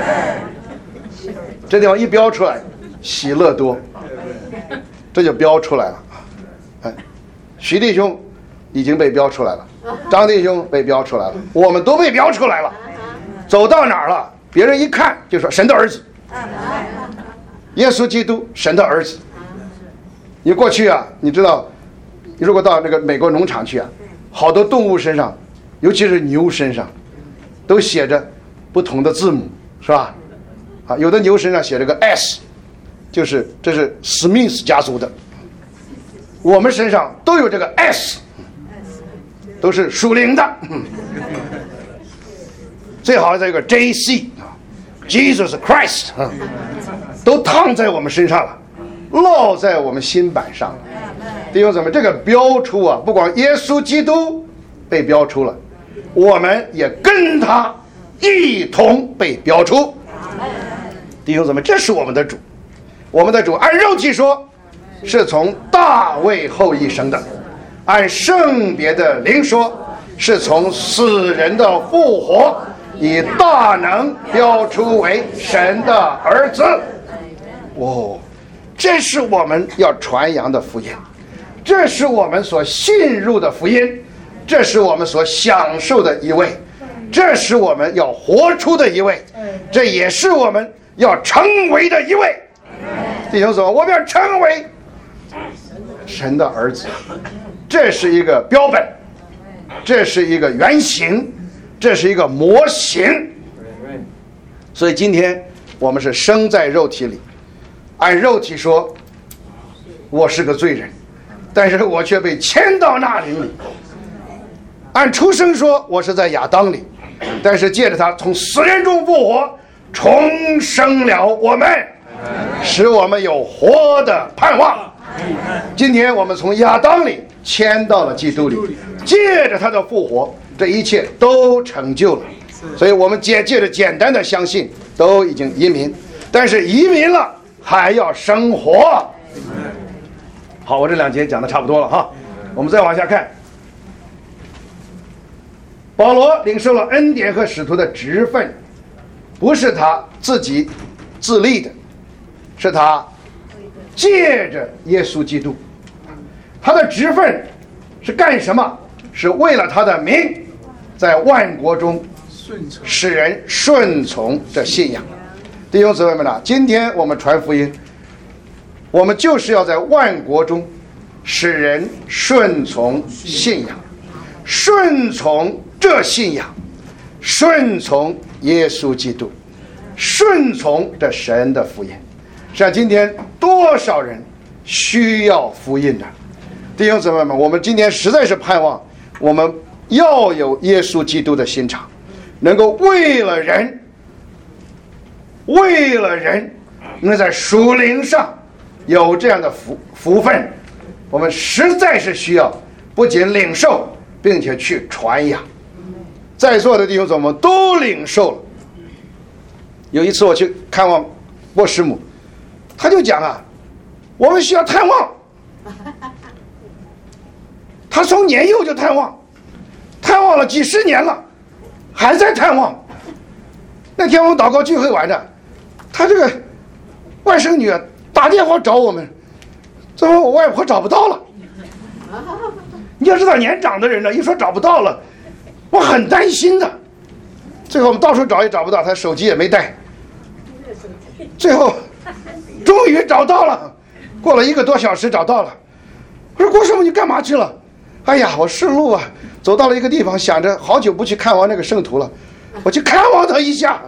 A: 这地方一标出来，喜乐多，这就标出来了。哎，徐弟兄已经被标出来了，张弟兄被标出来了，我们都被标出来了。走到哪儿了，别人一看就说神的儿子，耶稣基督神的儿子。你过去啊，你知道，你如果到那个美国农场去啊，好多动物身上，尤其是牛身上，都写着不同的字母，是吧？啊，有的牛身上写着个 S， 就是这是史密斯家族的。我们身上都有这个 S， 都是属灵的。最好再有个 J C， Jesus Christ， 都烫在我们身上了，烙在我们心板上了。弟兄姊妹，这个标出啊，不光耶稣基督被标出了，我们也跟他一同被标出。弟兄姊妹，这是我们的主，我们的主按肉体说是从大卫后裔生的，按圣别的灵说是从死人的复活，以大能标出为神的儿子。哦，这是我们要传扬的福音，这是我们所信入的福音，这是我们所享受的一位，这是我们要活出的一位，这也是我们要成为的一位。弟兄姊妹，我们要成为神的儿子，这是一个标本，这是一个原型，这是一个模型。所以今天我们是生在肉体里，按肉体说我是个罪人，但是我却被迁到那灵里。按出生说我是在亚当里，但是借着他从死人中复活，重生了我们，使我们有活的盼望。今天我们从亚当里迁到了基督里，借着他的复活，这一切都成就了。所以我们借借着简单的相信都已经移民，但是移民了还要生活。好，我这两节讲的差不多了哈，我们再往下看。保罗领受了恩典和使徒的职分，不是他自己自立的，是他借着耶稣基督。他的职分是干什么？是为了他的名，在万国中使人顺从这信仰。弟兄姊妹们啊，今天我们传福音，我们就是要在万国中使人顺从信仰，顺从这信仰，顺从耶稣基督，顺从这神的福音。像今天多少人需要福音的弟兄姊妹们，我们今天实在是盼望我们要有耶稣基督的心肠，能够为了人为了人能在属灵上有这样的福福分。我们实在是需要不仅领受，并且去传扬。在座的弟兄姊妹们都领受了。有一次我去看望波师母，他就讲啊，我们需要探望。他从年幼就探望，探望了几十年了，还在探望。那天我们祷告聚会完的，他这个外甥女打电话找我们，最后我外婆找不到了。你要知道年长的人呢，一说找不到了，我很担心的。 最后我们到处找也找不到，他手机也没带。最后终于找到了，过了一个多小时找到了。我说郭师傅你干嘛去了？哎呀，我顺路啊，走到了一个地方，想着好久不去看望那个圣徒了，我去看望他一下。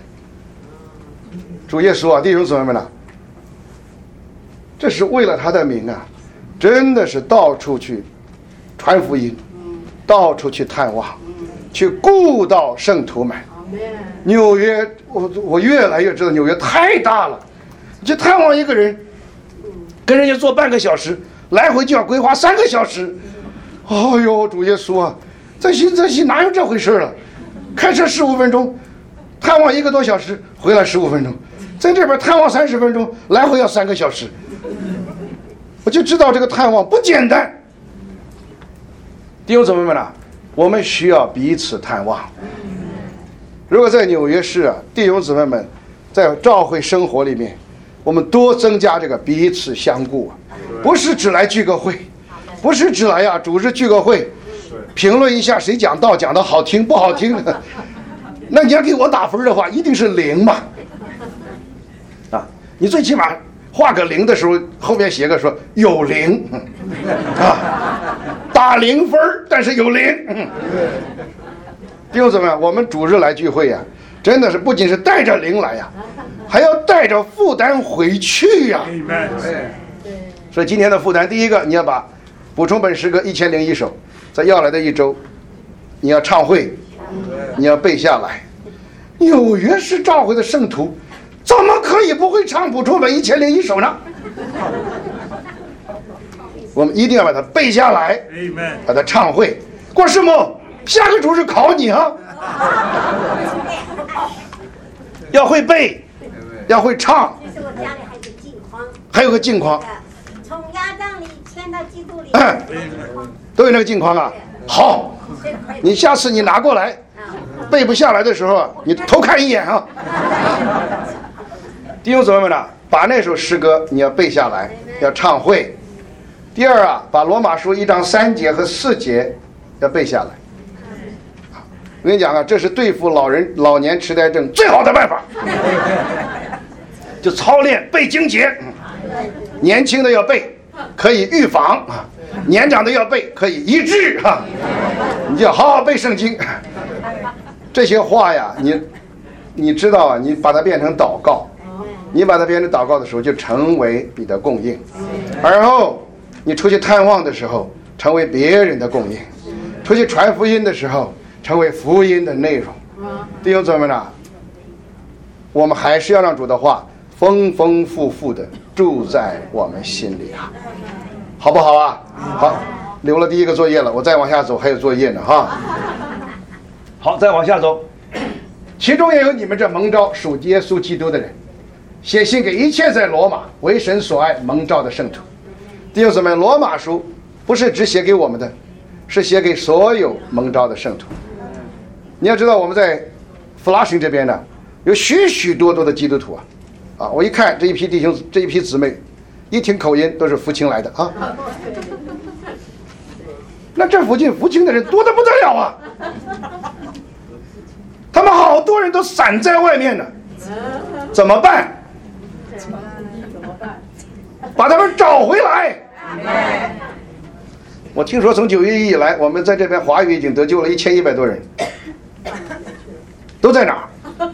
A: 主耶稣啊，弟兄姊妹们啊，这是为了他的名啊，真的是到处去传福音，到处去探望，去顾到圣徒们。纽约，我我越来越知道纽约太大了，你去探望一个人，跟人家坐半个小时，来回就要规划三个小时。哦呦，主耶稣啊，在新泽西哪有这回事了？开车十五分钟，探望一个多小时，回来十五分钟，在这边探望三十分钟，来回要三个小时。我就知道这个探望不简单。弟兄姊妹们啊，我们需要彼此探望。如果在纽约市啊，弟兄姊妹们在教会生活里面，我们多增加这个彼此相顾啊，不是只来聚个会，不是只来呀主日聚个会，评论一下谁讲道讲的好听不好听，那你要给我打分的话，一定是零嘛。啊，你最起码画个零的时候，后面写个说有零，啊，打零分但是有零。弟兄姊妹，我们主日来聚会呀、啊，真的是不仅是带着零来呀、啊，还要带着负担回去呀、啊。所以今天的负担，第一个，你要把补充本诗歌一千零一首，在要来的一周，你要唱会，你要背下来。纽约市召会的圣徒，怎么可以不会唱补充本一千零一首呢？我们一定要把它背下来，把它唱会。郭师母，下个主日考你啊！要会背，要会唱。
D: 这是我家里还有个镜框，
A: 还有个镜框，
D: 从压帐里迁到基督里，
A: 嗯，都有那个镜框啊。好，你下次你拿过来，背不下来的时候啊，你偷看一眼啊。弟兄姊妹们呢，把那首诗歌你要背下来，要唱会。第二啊，把罗马书一章三节和四节要背下来。我跟你讲啊，这是对付老人老年痴呆症最好的办法，就操练背经节。年轻的要背，可以预防；年长的要背，可以医治。哈，你就好好背圣经。这些话呀，你你知道啊，你把它变成祷告，你把它变成祷告的时候，就成为你的供应。而后你出去探望的时候，成为别人的供应；出去传福音的时候，成为福音的内容。弟兄姊妹们，我们还是要让主的话丰丰富富的住在我们心里啊，好不好啊？好，留了第一个作业了，我再往下走还有作业呢哈。好，再往下走，其中也有你们这蒙召属耶稣基督的人，写信给一切在罗马为神所爱蒙召的圣徒。弟兄姊妹，罗马书不是只写给我们的，是写给所有蒙召的圣徒。你要知道，我们在弗拉逊这边呢，有许许多多的基督徒啊，啊，我一看这一批弟兄，这一批姊妹，一听口音都是福清来的啊。那这附近福清的人多得不得了啊，他们好多人都散在外面呢，怎么办？把他们找回来。我听说从九月一以来，我们在这边华语已经得救了一千一百多人，都在哪儿？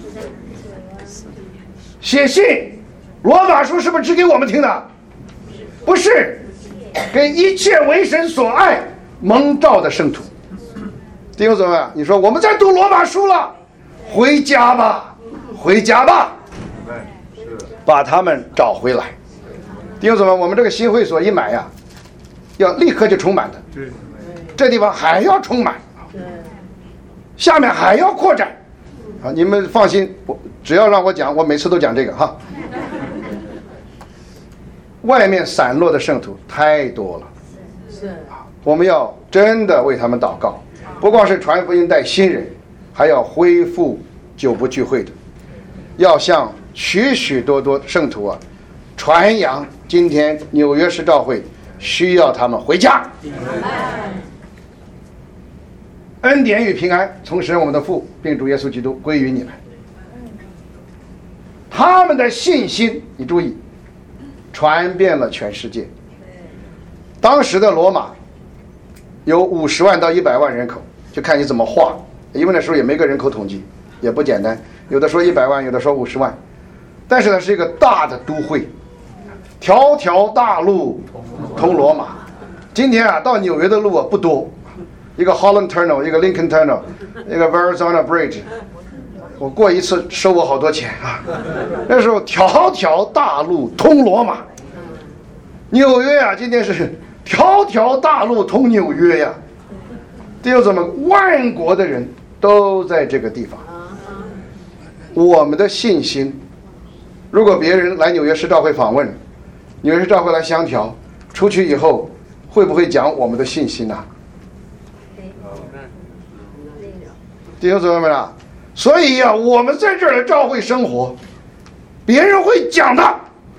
A: 写信，罗马书是不是只给我们听的？不是，给一切为神所爱蒙召的圣徒。弟兄姊妹，你说我们在读罗马书了，回家吧，回家吧，把他们找回来。弟兄姊妹，我们这个新会所一买呀，要立刻就充满的，这地方还要充满，下面还要扩展啊！你们放心，我只要让我讲，我每次都讲这个哈。外面散落的圣徒太多了，是啊，我们要真的为他们祷告，不光是传福音带新人，还要恢复久不聚会的，要向许许多多圣徒啊传扬今天纽约市教会需要他们回家。 恩典与平安从神我们的父并主耶稣基督归于你们。他们的信心，你注意，传遍了全世界。当时的罗马有五十万到一百万人口，就看你怎么划，因为那时候也没个人口统计，也不简单，有的说一百万，有的说五十万，但是呢是一个大的都会，条条大路通罗马。今天啊，到纽约的路啊不多，一个 Holland Tunnel， 一个 Lincoln Tunnel， 一个 Verrazano Bridge， 我过一次收我好多钱啊。那时候条条大路通罗马，纽约啊，今天是条条大路通纽约呀，弟兄姊妹，万国的人都在这个地方。我们的信心，如果别人来纽约市教会访问，纽约市教会来相调，出去以后会不会讲我们的信心呢、啊？弟兄姊妹们啊，所以呀、啊，我们在这儿的教会生活，别人会讲的。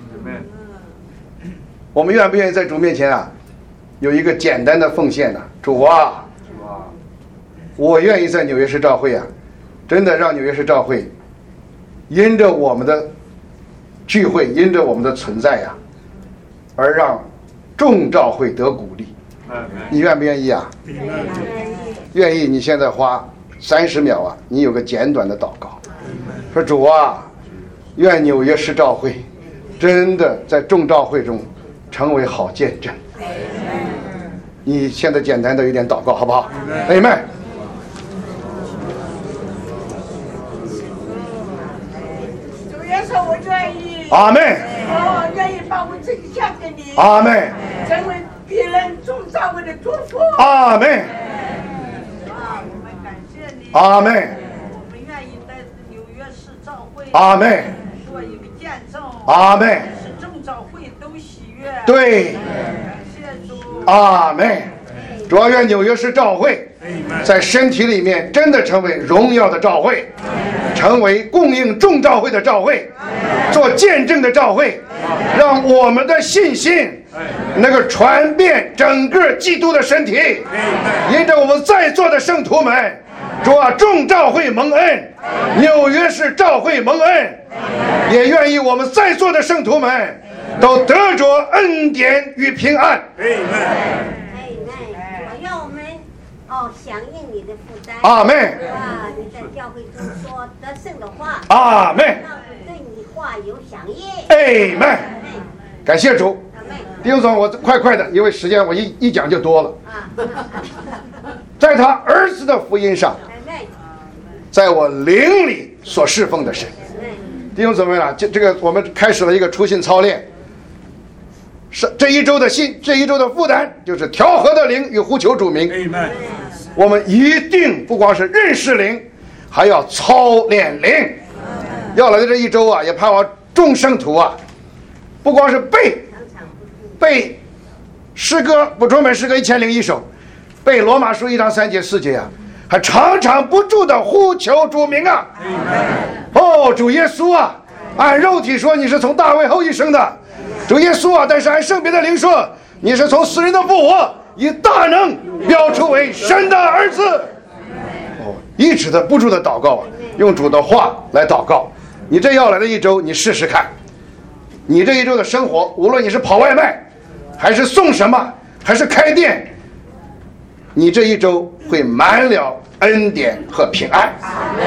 A: 我们愿不愿意在主面前啊，有一个简单的奉献呢、啊？主啊，我愿意在纽约市教会啊，真的让纽约市教会因着我们的聚会，因着我们的存在呀、啊，而让众教会得鼓励。你愿不愿意啊？愿意。你现在花三十秒啊，你有个简短的祷告，说主啊，愿纽约市教会真的在众教会中成为好见证。你现在简单的一点祷告好不好？阿们。
E: 主耶稣，我愿意。
A: 阿们。
E: 我愿意把我自己献给你。
A: 阿们。
E: 成为别人众教会的祝福。
A: 阿们。
E: 啊，我们感谢你。
A: 阿们。
E: 我们愿意在纽约市教会。
A: 阿们。
E: 做一个见证。
A: 阿们。
E: 使众教会都喜悦。
A: 对。
E: 感谢主。
A: 阿们。主要愿纽约市教会在身体里面真的成为荣耀的教会，成为供应众教会的教会，做见证的教会，让我们的信心能够传遍整个基督的身体。因着我们在座的圣徒们，主啊，众教会蒙恩，纽约市教会蒙恩，也愿意我们在座的圣徒们都得着恩典与平安。
D: 让我们哦响应你的负担。
A: 阿们。
D: 啊，你在教会中说得胜的话。
A: 阿们。
D: 让我们对你话有响应。
A: 阿们。感谢主。弟兄姊妹，我快快的，因为时间我一一讲就多了。在他儿子的福音上，在我灵里所侍奉的神。弟兄姊妹啊，这这个我们开始了一个初信操练。是这一周的信，这一周的负担就是调和的灵与呼求主名。我们一定不光是认识灵，还要操练灵。要来的这一周啊，也盼望众圣徒啊，不光是背背诗歌，补充本诗歌一千零一首，背罗马书一章三节四节啊，还常常不住的呼求主名啊。哦，主耶稣啊，按肉体说你是从大卫后裔生的。主耶稣啊，但是按圣别的灵说，你是从死人的复活，以大能标出为神的儿子。哦，一直的不住的祷告啊，用主的话来祷告。你这要来的一周，你试试看，你这一周的生活，无论你是跑外卖，还是送什么，还是开店，你这一周会满了恩典和平安。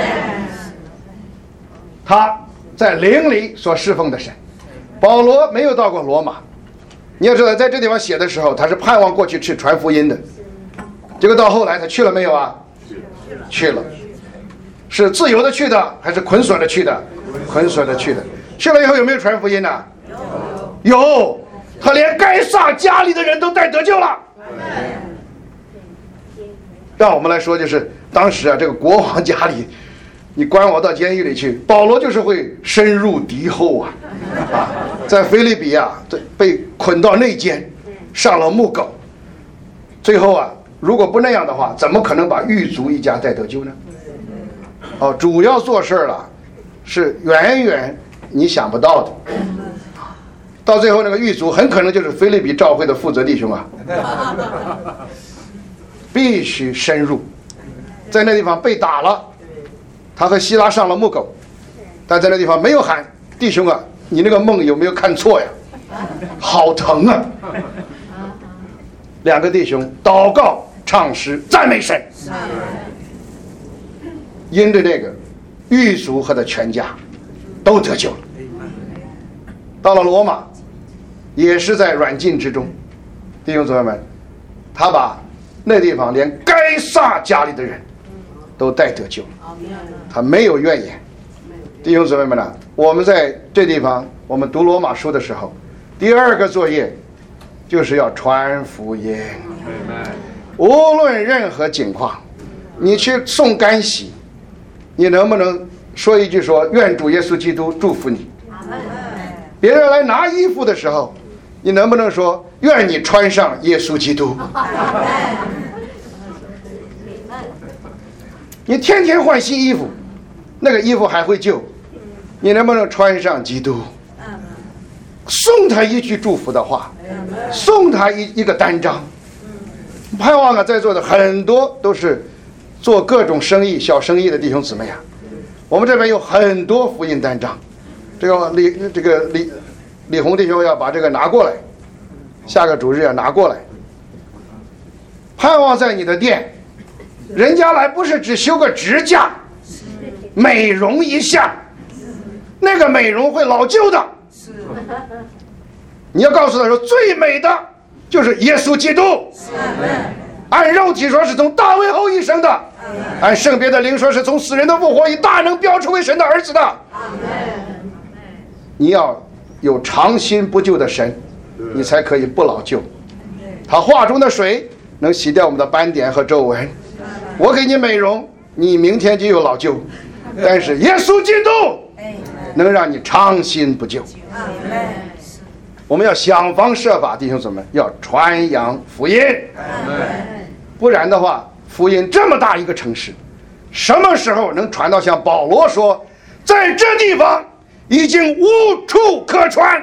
A: 他在灵里所侍奉的神。保罗没有到过罗马，你要知道，在这地方写的时候，他是盼望过去去传福音的。结果到后来，他去了没有啊？去了，是自由的去的，还是捆锁的去的？捆锁的去的。去了以后有没有传福音呢？有，他连该撒家里的人都带得救了。让我们来说，就是当时啊，这个国王家里，你关我到监狱里去，保罗就是会深入敌后啊。啊，在腓立比啊，被捆到内监，上了木狗。最后啊，如果不那样的话，怎么可能把狱卒一家带得救呢？哦，主要做事了，是远远你想不到的。到最后那个狱卒很可能就是腓立比教会的负责弟兄啊，必须深入， 在那地方被打了，他和希拉上了木狗，但在那地方没有喊弟兄啊，你那个梦有没有看错呀？好疼啊！两个弟兄祷告、唱诗、赞美神，因着那个狱卒和他全家都得救了。到了罗马，也是在软禁之中，弟兄姊妹们，他把那地方连该撒家里的人都带得救了，他没有怨言。弟兄姊妹们呢，我们在这地方，我们读罗马书的时候，第二个作业就是要传福音。无论任何境况，你去送干洗，你能不能说一句说愿主耶稣基督祝福你？别人来拿衣服的时候，你能不能说愿你穿上耶稣基督？你天天换新衣服，那个衣服还会旧，你能不能穿上基督？送他一句祝福的话，送他一一个单张。盼望啊，在座的很多都是做各种生意、小生意的弟兄姊妹啊，我们这边有很多福音单张。这个李这个李李红弟兄要把这个拿过来，下个主日要拿过来。盼望在你的店，人家来不是只修个指甲，美容一下，那个美容会老旧的。你要告诉他说，最美的就是耶稣基督。按肉体说是从大卫后裔生的，按圣别的灵说是从死人的复活，以大能标出为神的儿子的。你要有长新不旧的神，你才可以不老旧。他话中的水能洗掉我们的斑点和皱纹。我给你美容，你明天就有老旧，但是耶稣基督能让你长新不旧。我们要想方设法，弟兄姊妹，要传扬福音，不然的话，福音这么大一个城市，什么时候能传到像保罗说，在这地方已经无处可传？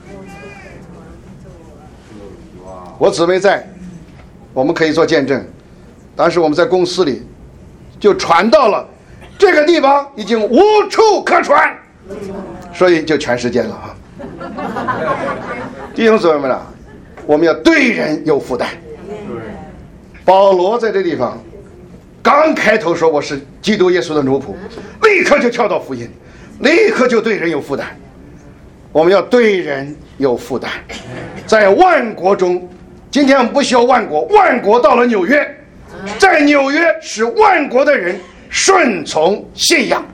A: 我姊妹在，我们可以做见证。当时我们在公司里就传到了这个地方已经无处可传，所以就全世界了啊！弟兄姊妹们啊，我们要对人有负担。保罗在这地方刚开头说我是基督耶稣的奴仆，立刻就跳到福音，立刻就对人有负担。我们要对人有负担，在万国中，今天我们不需要万国，万国到了纽约，在纽约使万国的人顺从信仰。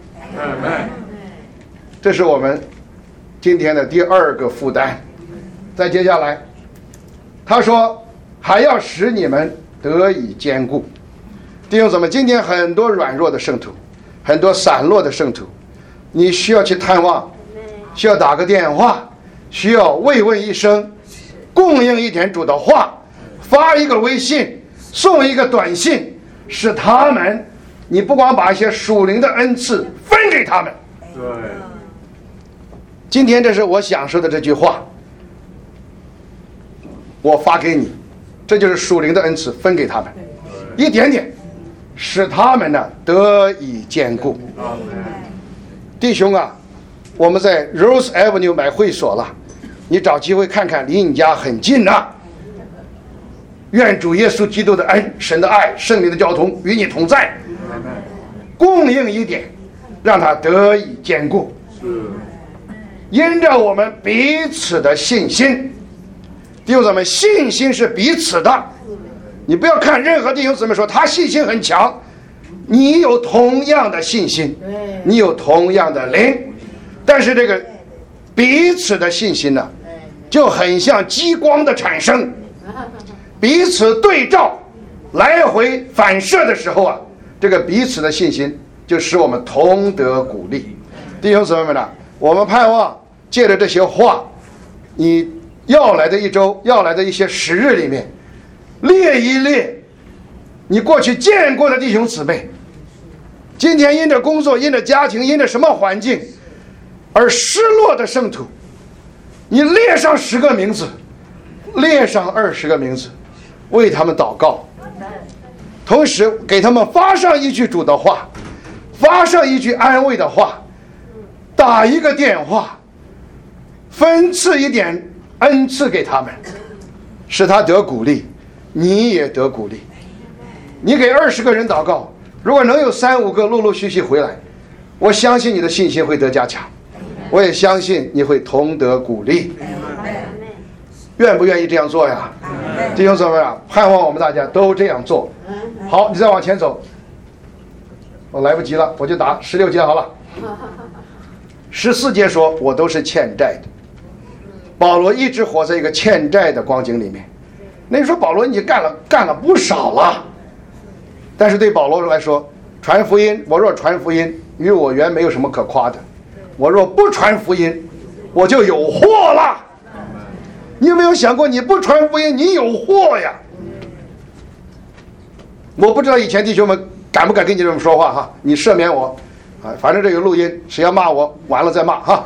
A: 这是我们今天的第二个负担。再接下来他说还要使你们得以坚固。弟兄姊妹，今天很多软弱的圣徒，很多散落的圣徒，你需要去探望，需要打个电话，需要慰问一声，供应一点主的话，发一个微信，送一个短信，使他们，你不光把一些属灵的恩赐分给他们。对，今天这是我想说的这句话，我发给你，这就是属灵的恩赐，分给他们一点点，使他们呢得以坚固。弟兄啊，我们在 Rose Avenue 买会所了，你找机会看看，离你家很近啊。愿主耶稣基督的恩、神的爱、圣灵的交通与你同在，供应一点，让他得以坚固。因着我们彼此的信心，弟兄姊妹，信心是彼此的。你不要看任何弟兄姊妹说他信心很强，你有同样的信心，你有同样的灵，但是这个彼此的信心呢，就很像激光的产生，彼此对照，来回反射的时候啊，这个彼此的信心就使我们同得鼓励。弟兄姊妹们呢，我们盼望借着这些话，你要来的一周，要来的一些时日里面，列一列你过去见过的弟兄姊妹，今天因着工作，因着家庭，因着什么环境而失落的圣徒，你列上十个名字，列上二十个名字，为他们祷告， 同时给他们发上一句主的话，发上一句安慰的话，打一个电话，分赐一点恩赐给他们，使他得鼓励，你也得鼓励。你给二十个人祷告，如果能有三五个陆陆续续回来，我相信你的信心会得加强，我也相信你会同得鼓励。愿不愿意这样做呀？弟兄姊妹啊，盼望我们大家都这样做。好，你再往前走，我来不及了，我就打十六节好了。十四节说，我都是欠债的。保罗一直活在一个欠债的光景里面。那你说保罗你干了干了不少了，但是对保罗来说，传福音，我若传福音，与我原没有什么可夸的；我若不传福音，我就有祸了。你有没有想过，你不传福音，你有祸呀？我不知道以前弟兄们敢不敢跟你这么说话哈？你赦免我啊，反正这有录音，谁要骂我，完了再骂哈。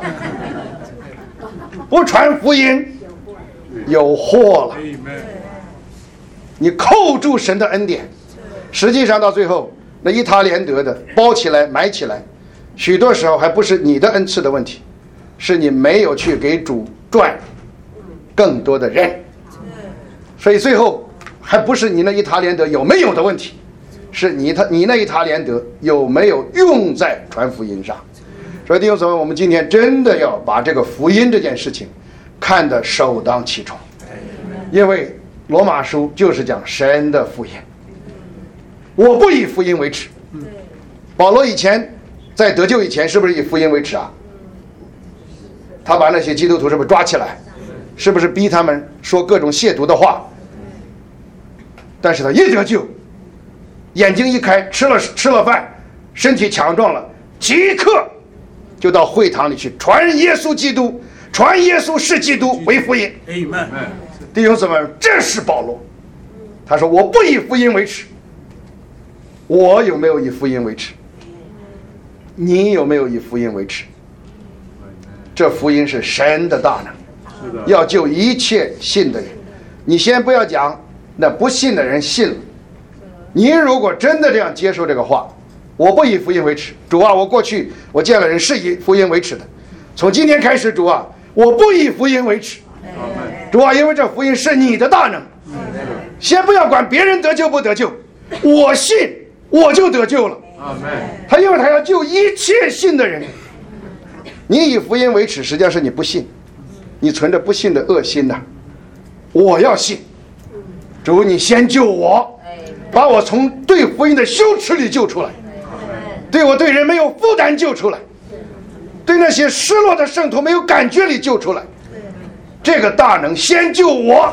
A: 不传福音，有祸了。你扣住神的恩典，实际上到最后，那一他连得的包起来埋起来，许多时候还不是你的恩赐的问题，是你没有去给主赚更多的人，所以最后还不是你那一他连得有没有的问题，是你他你那一他连得有没有用在传福音上。所以弟兄姊妹，我们今天真的要把这个福音这件事情看得首当其冲，因为罗马书就是讲神的福音。我不以福音为耻。保罗以前在得救以前是不是以福音为耻啊？他把那些基督徒是不是抓起来，是不是逼他们说各种亵渎的话？但是他一得救，眼睛一开，吃了吃了饭，身体强壮了，即刻就到会堂里去传耶稣基督，传耶稣是基督为福音。弟兄姊妹，这是保罗。他说我不以福音为耻。我有没有以福音为耻？你有没有以福音为耻？这福音是神的大能，要救一切信的人。你先不要讲那不信的人信了，你如果真的这样接受这个话，我不以福音为耻。主啊，我过去我见了人是以福音为耻的，从今天开始，主啊，我不以福音为耻。主啊，因为这福音是你的大能，先不要管别人得救不得救，我信我就得救了。他因为他要救一切信的人。你以福音为耻，实际上是你不信，你存着不信的恶心呐。我要信，主你先救我，把我从对福音的羞耻里救出来，对我对人没有负担救出来，对那些失落的圣徒没有感觉里救出来。这个大能先救我。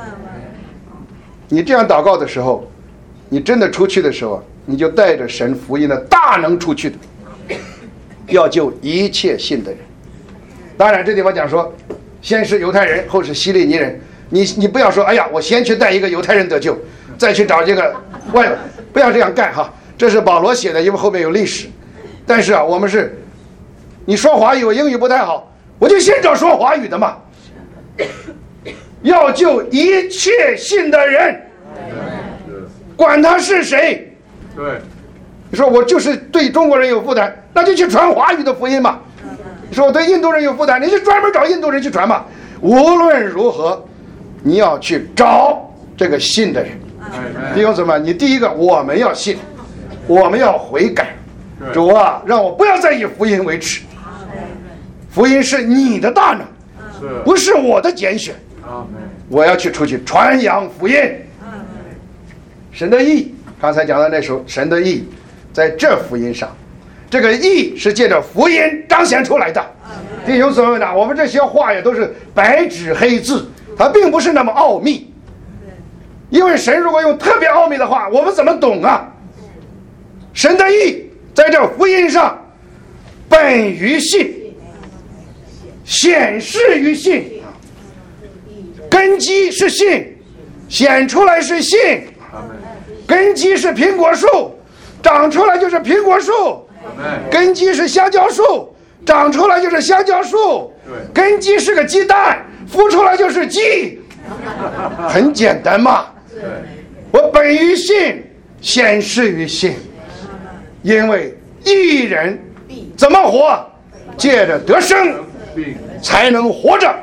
A: 你这样祷告的时候，你真的出去的时候，你就带着神福音的大能出去的，要救一切信的人。当然这地方讲说先是犹太人后是希利尼人，你你不要说哎呀我先去带一个犹太人得救，再去找这个外，不要这样干哈。这是保罗写的，因为后面有历史。但是啊，我们是你说华语，我英语不太好，我就先找说华语的嘛。要救一切信的人，管他是谁。
C: 对，
A: 你说我就是对中国人有负担，那就去传华语的福音嘛。你说我对印度人有负担，你就专门找印度人去传嘛。无论如何，你要去找这个信的人。弟兄姊妹，你第一个我们要信，我们要悔改。主啊，让我不要再以福音为耻。福音是你的大能，不是我的拣选。我要去出去传扬福音。神的义，刚才讲的那首神的义，在这福音上，这个义是借着福音彰显出来的。弟兄姊妹呢，我们这些话也都是白纸黑字，它并不是那么奥秘。因为神如果用特别奥秘的话，我们怎么懂啊？神的义在这福音上，本于信，显示于信，根基是信，显出来是信。根基是苹果树，长出来就是苹果树。根基是香蕉树，长出来就是香蕉树。根基是个鸡蛋，孵出来就是鸡。很简单嘛。我本于信， 显示于信，因为义人怎么活？借着得生才能活着。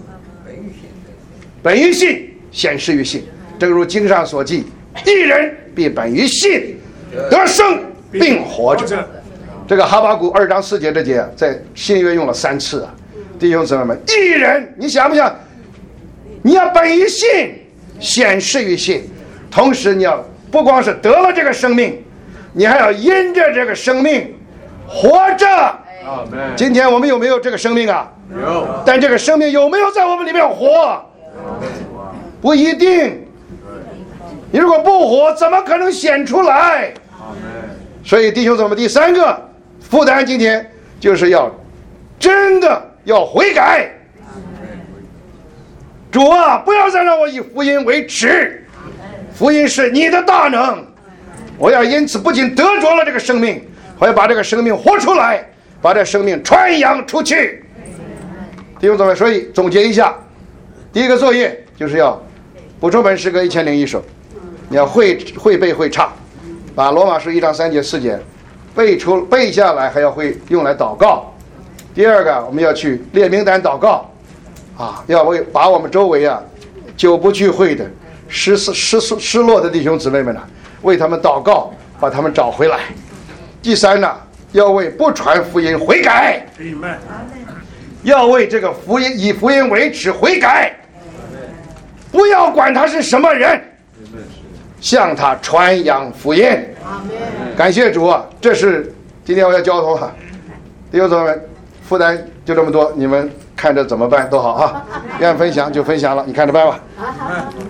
A: 本于信，显示于信，正如经上所记，义人必本于信得生并活着。这个哈巴谷二章四节这节在新约用了三次啊，弟兄姊妹们，义人，你想不想？你要本于信，显示于信，同时你要不光是得了这个生命，你还要因着这个生命活着。今天我们有没有这个生命啊？有。但这个生命有没有在我们里面活？不一定。你如果不活，怎么可能显出来？所以弟兄姊妹，第三个负担今天就是要真的要悔改。主啊，不要再让我以福音为耻，福音是你的大能，我要因此不仅得着了这个生命，我要把这个生命活出来，把这生命传扬出去。弟兄姊妹，所以总结一下，第一个作业就是要补充本诗歌一千零一首，你要会会背会唱，把罗马书一章三节四节背出背下来，还要会用来祷告。第二个，我们要去列名单祷告啊，要为把我们周围啊久不聚会的失失失落的弟兄姊妹们呢、啊，为他们祷告，把他们找回来。第三呢，要为不传福音悔改，要为这个福音以福音为耻悔改，不要管他是什么人，向他传扬福音。感谢主啊，这是今天我要交通了。弟兄姊妹们，负担就这么多，你们看着怎么办都好啊，愿分享就分享了，你看着办吧。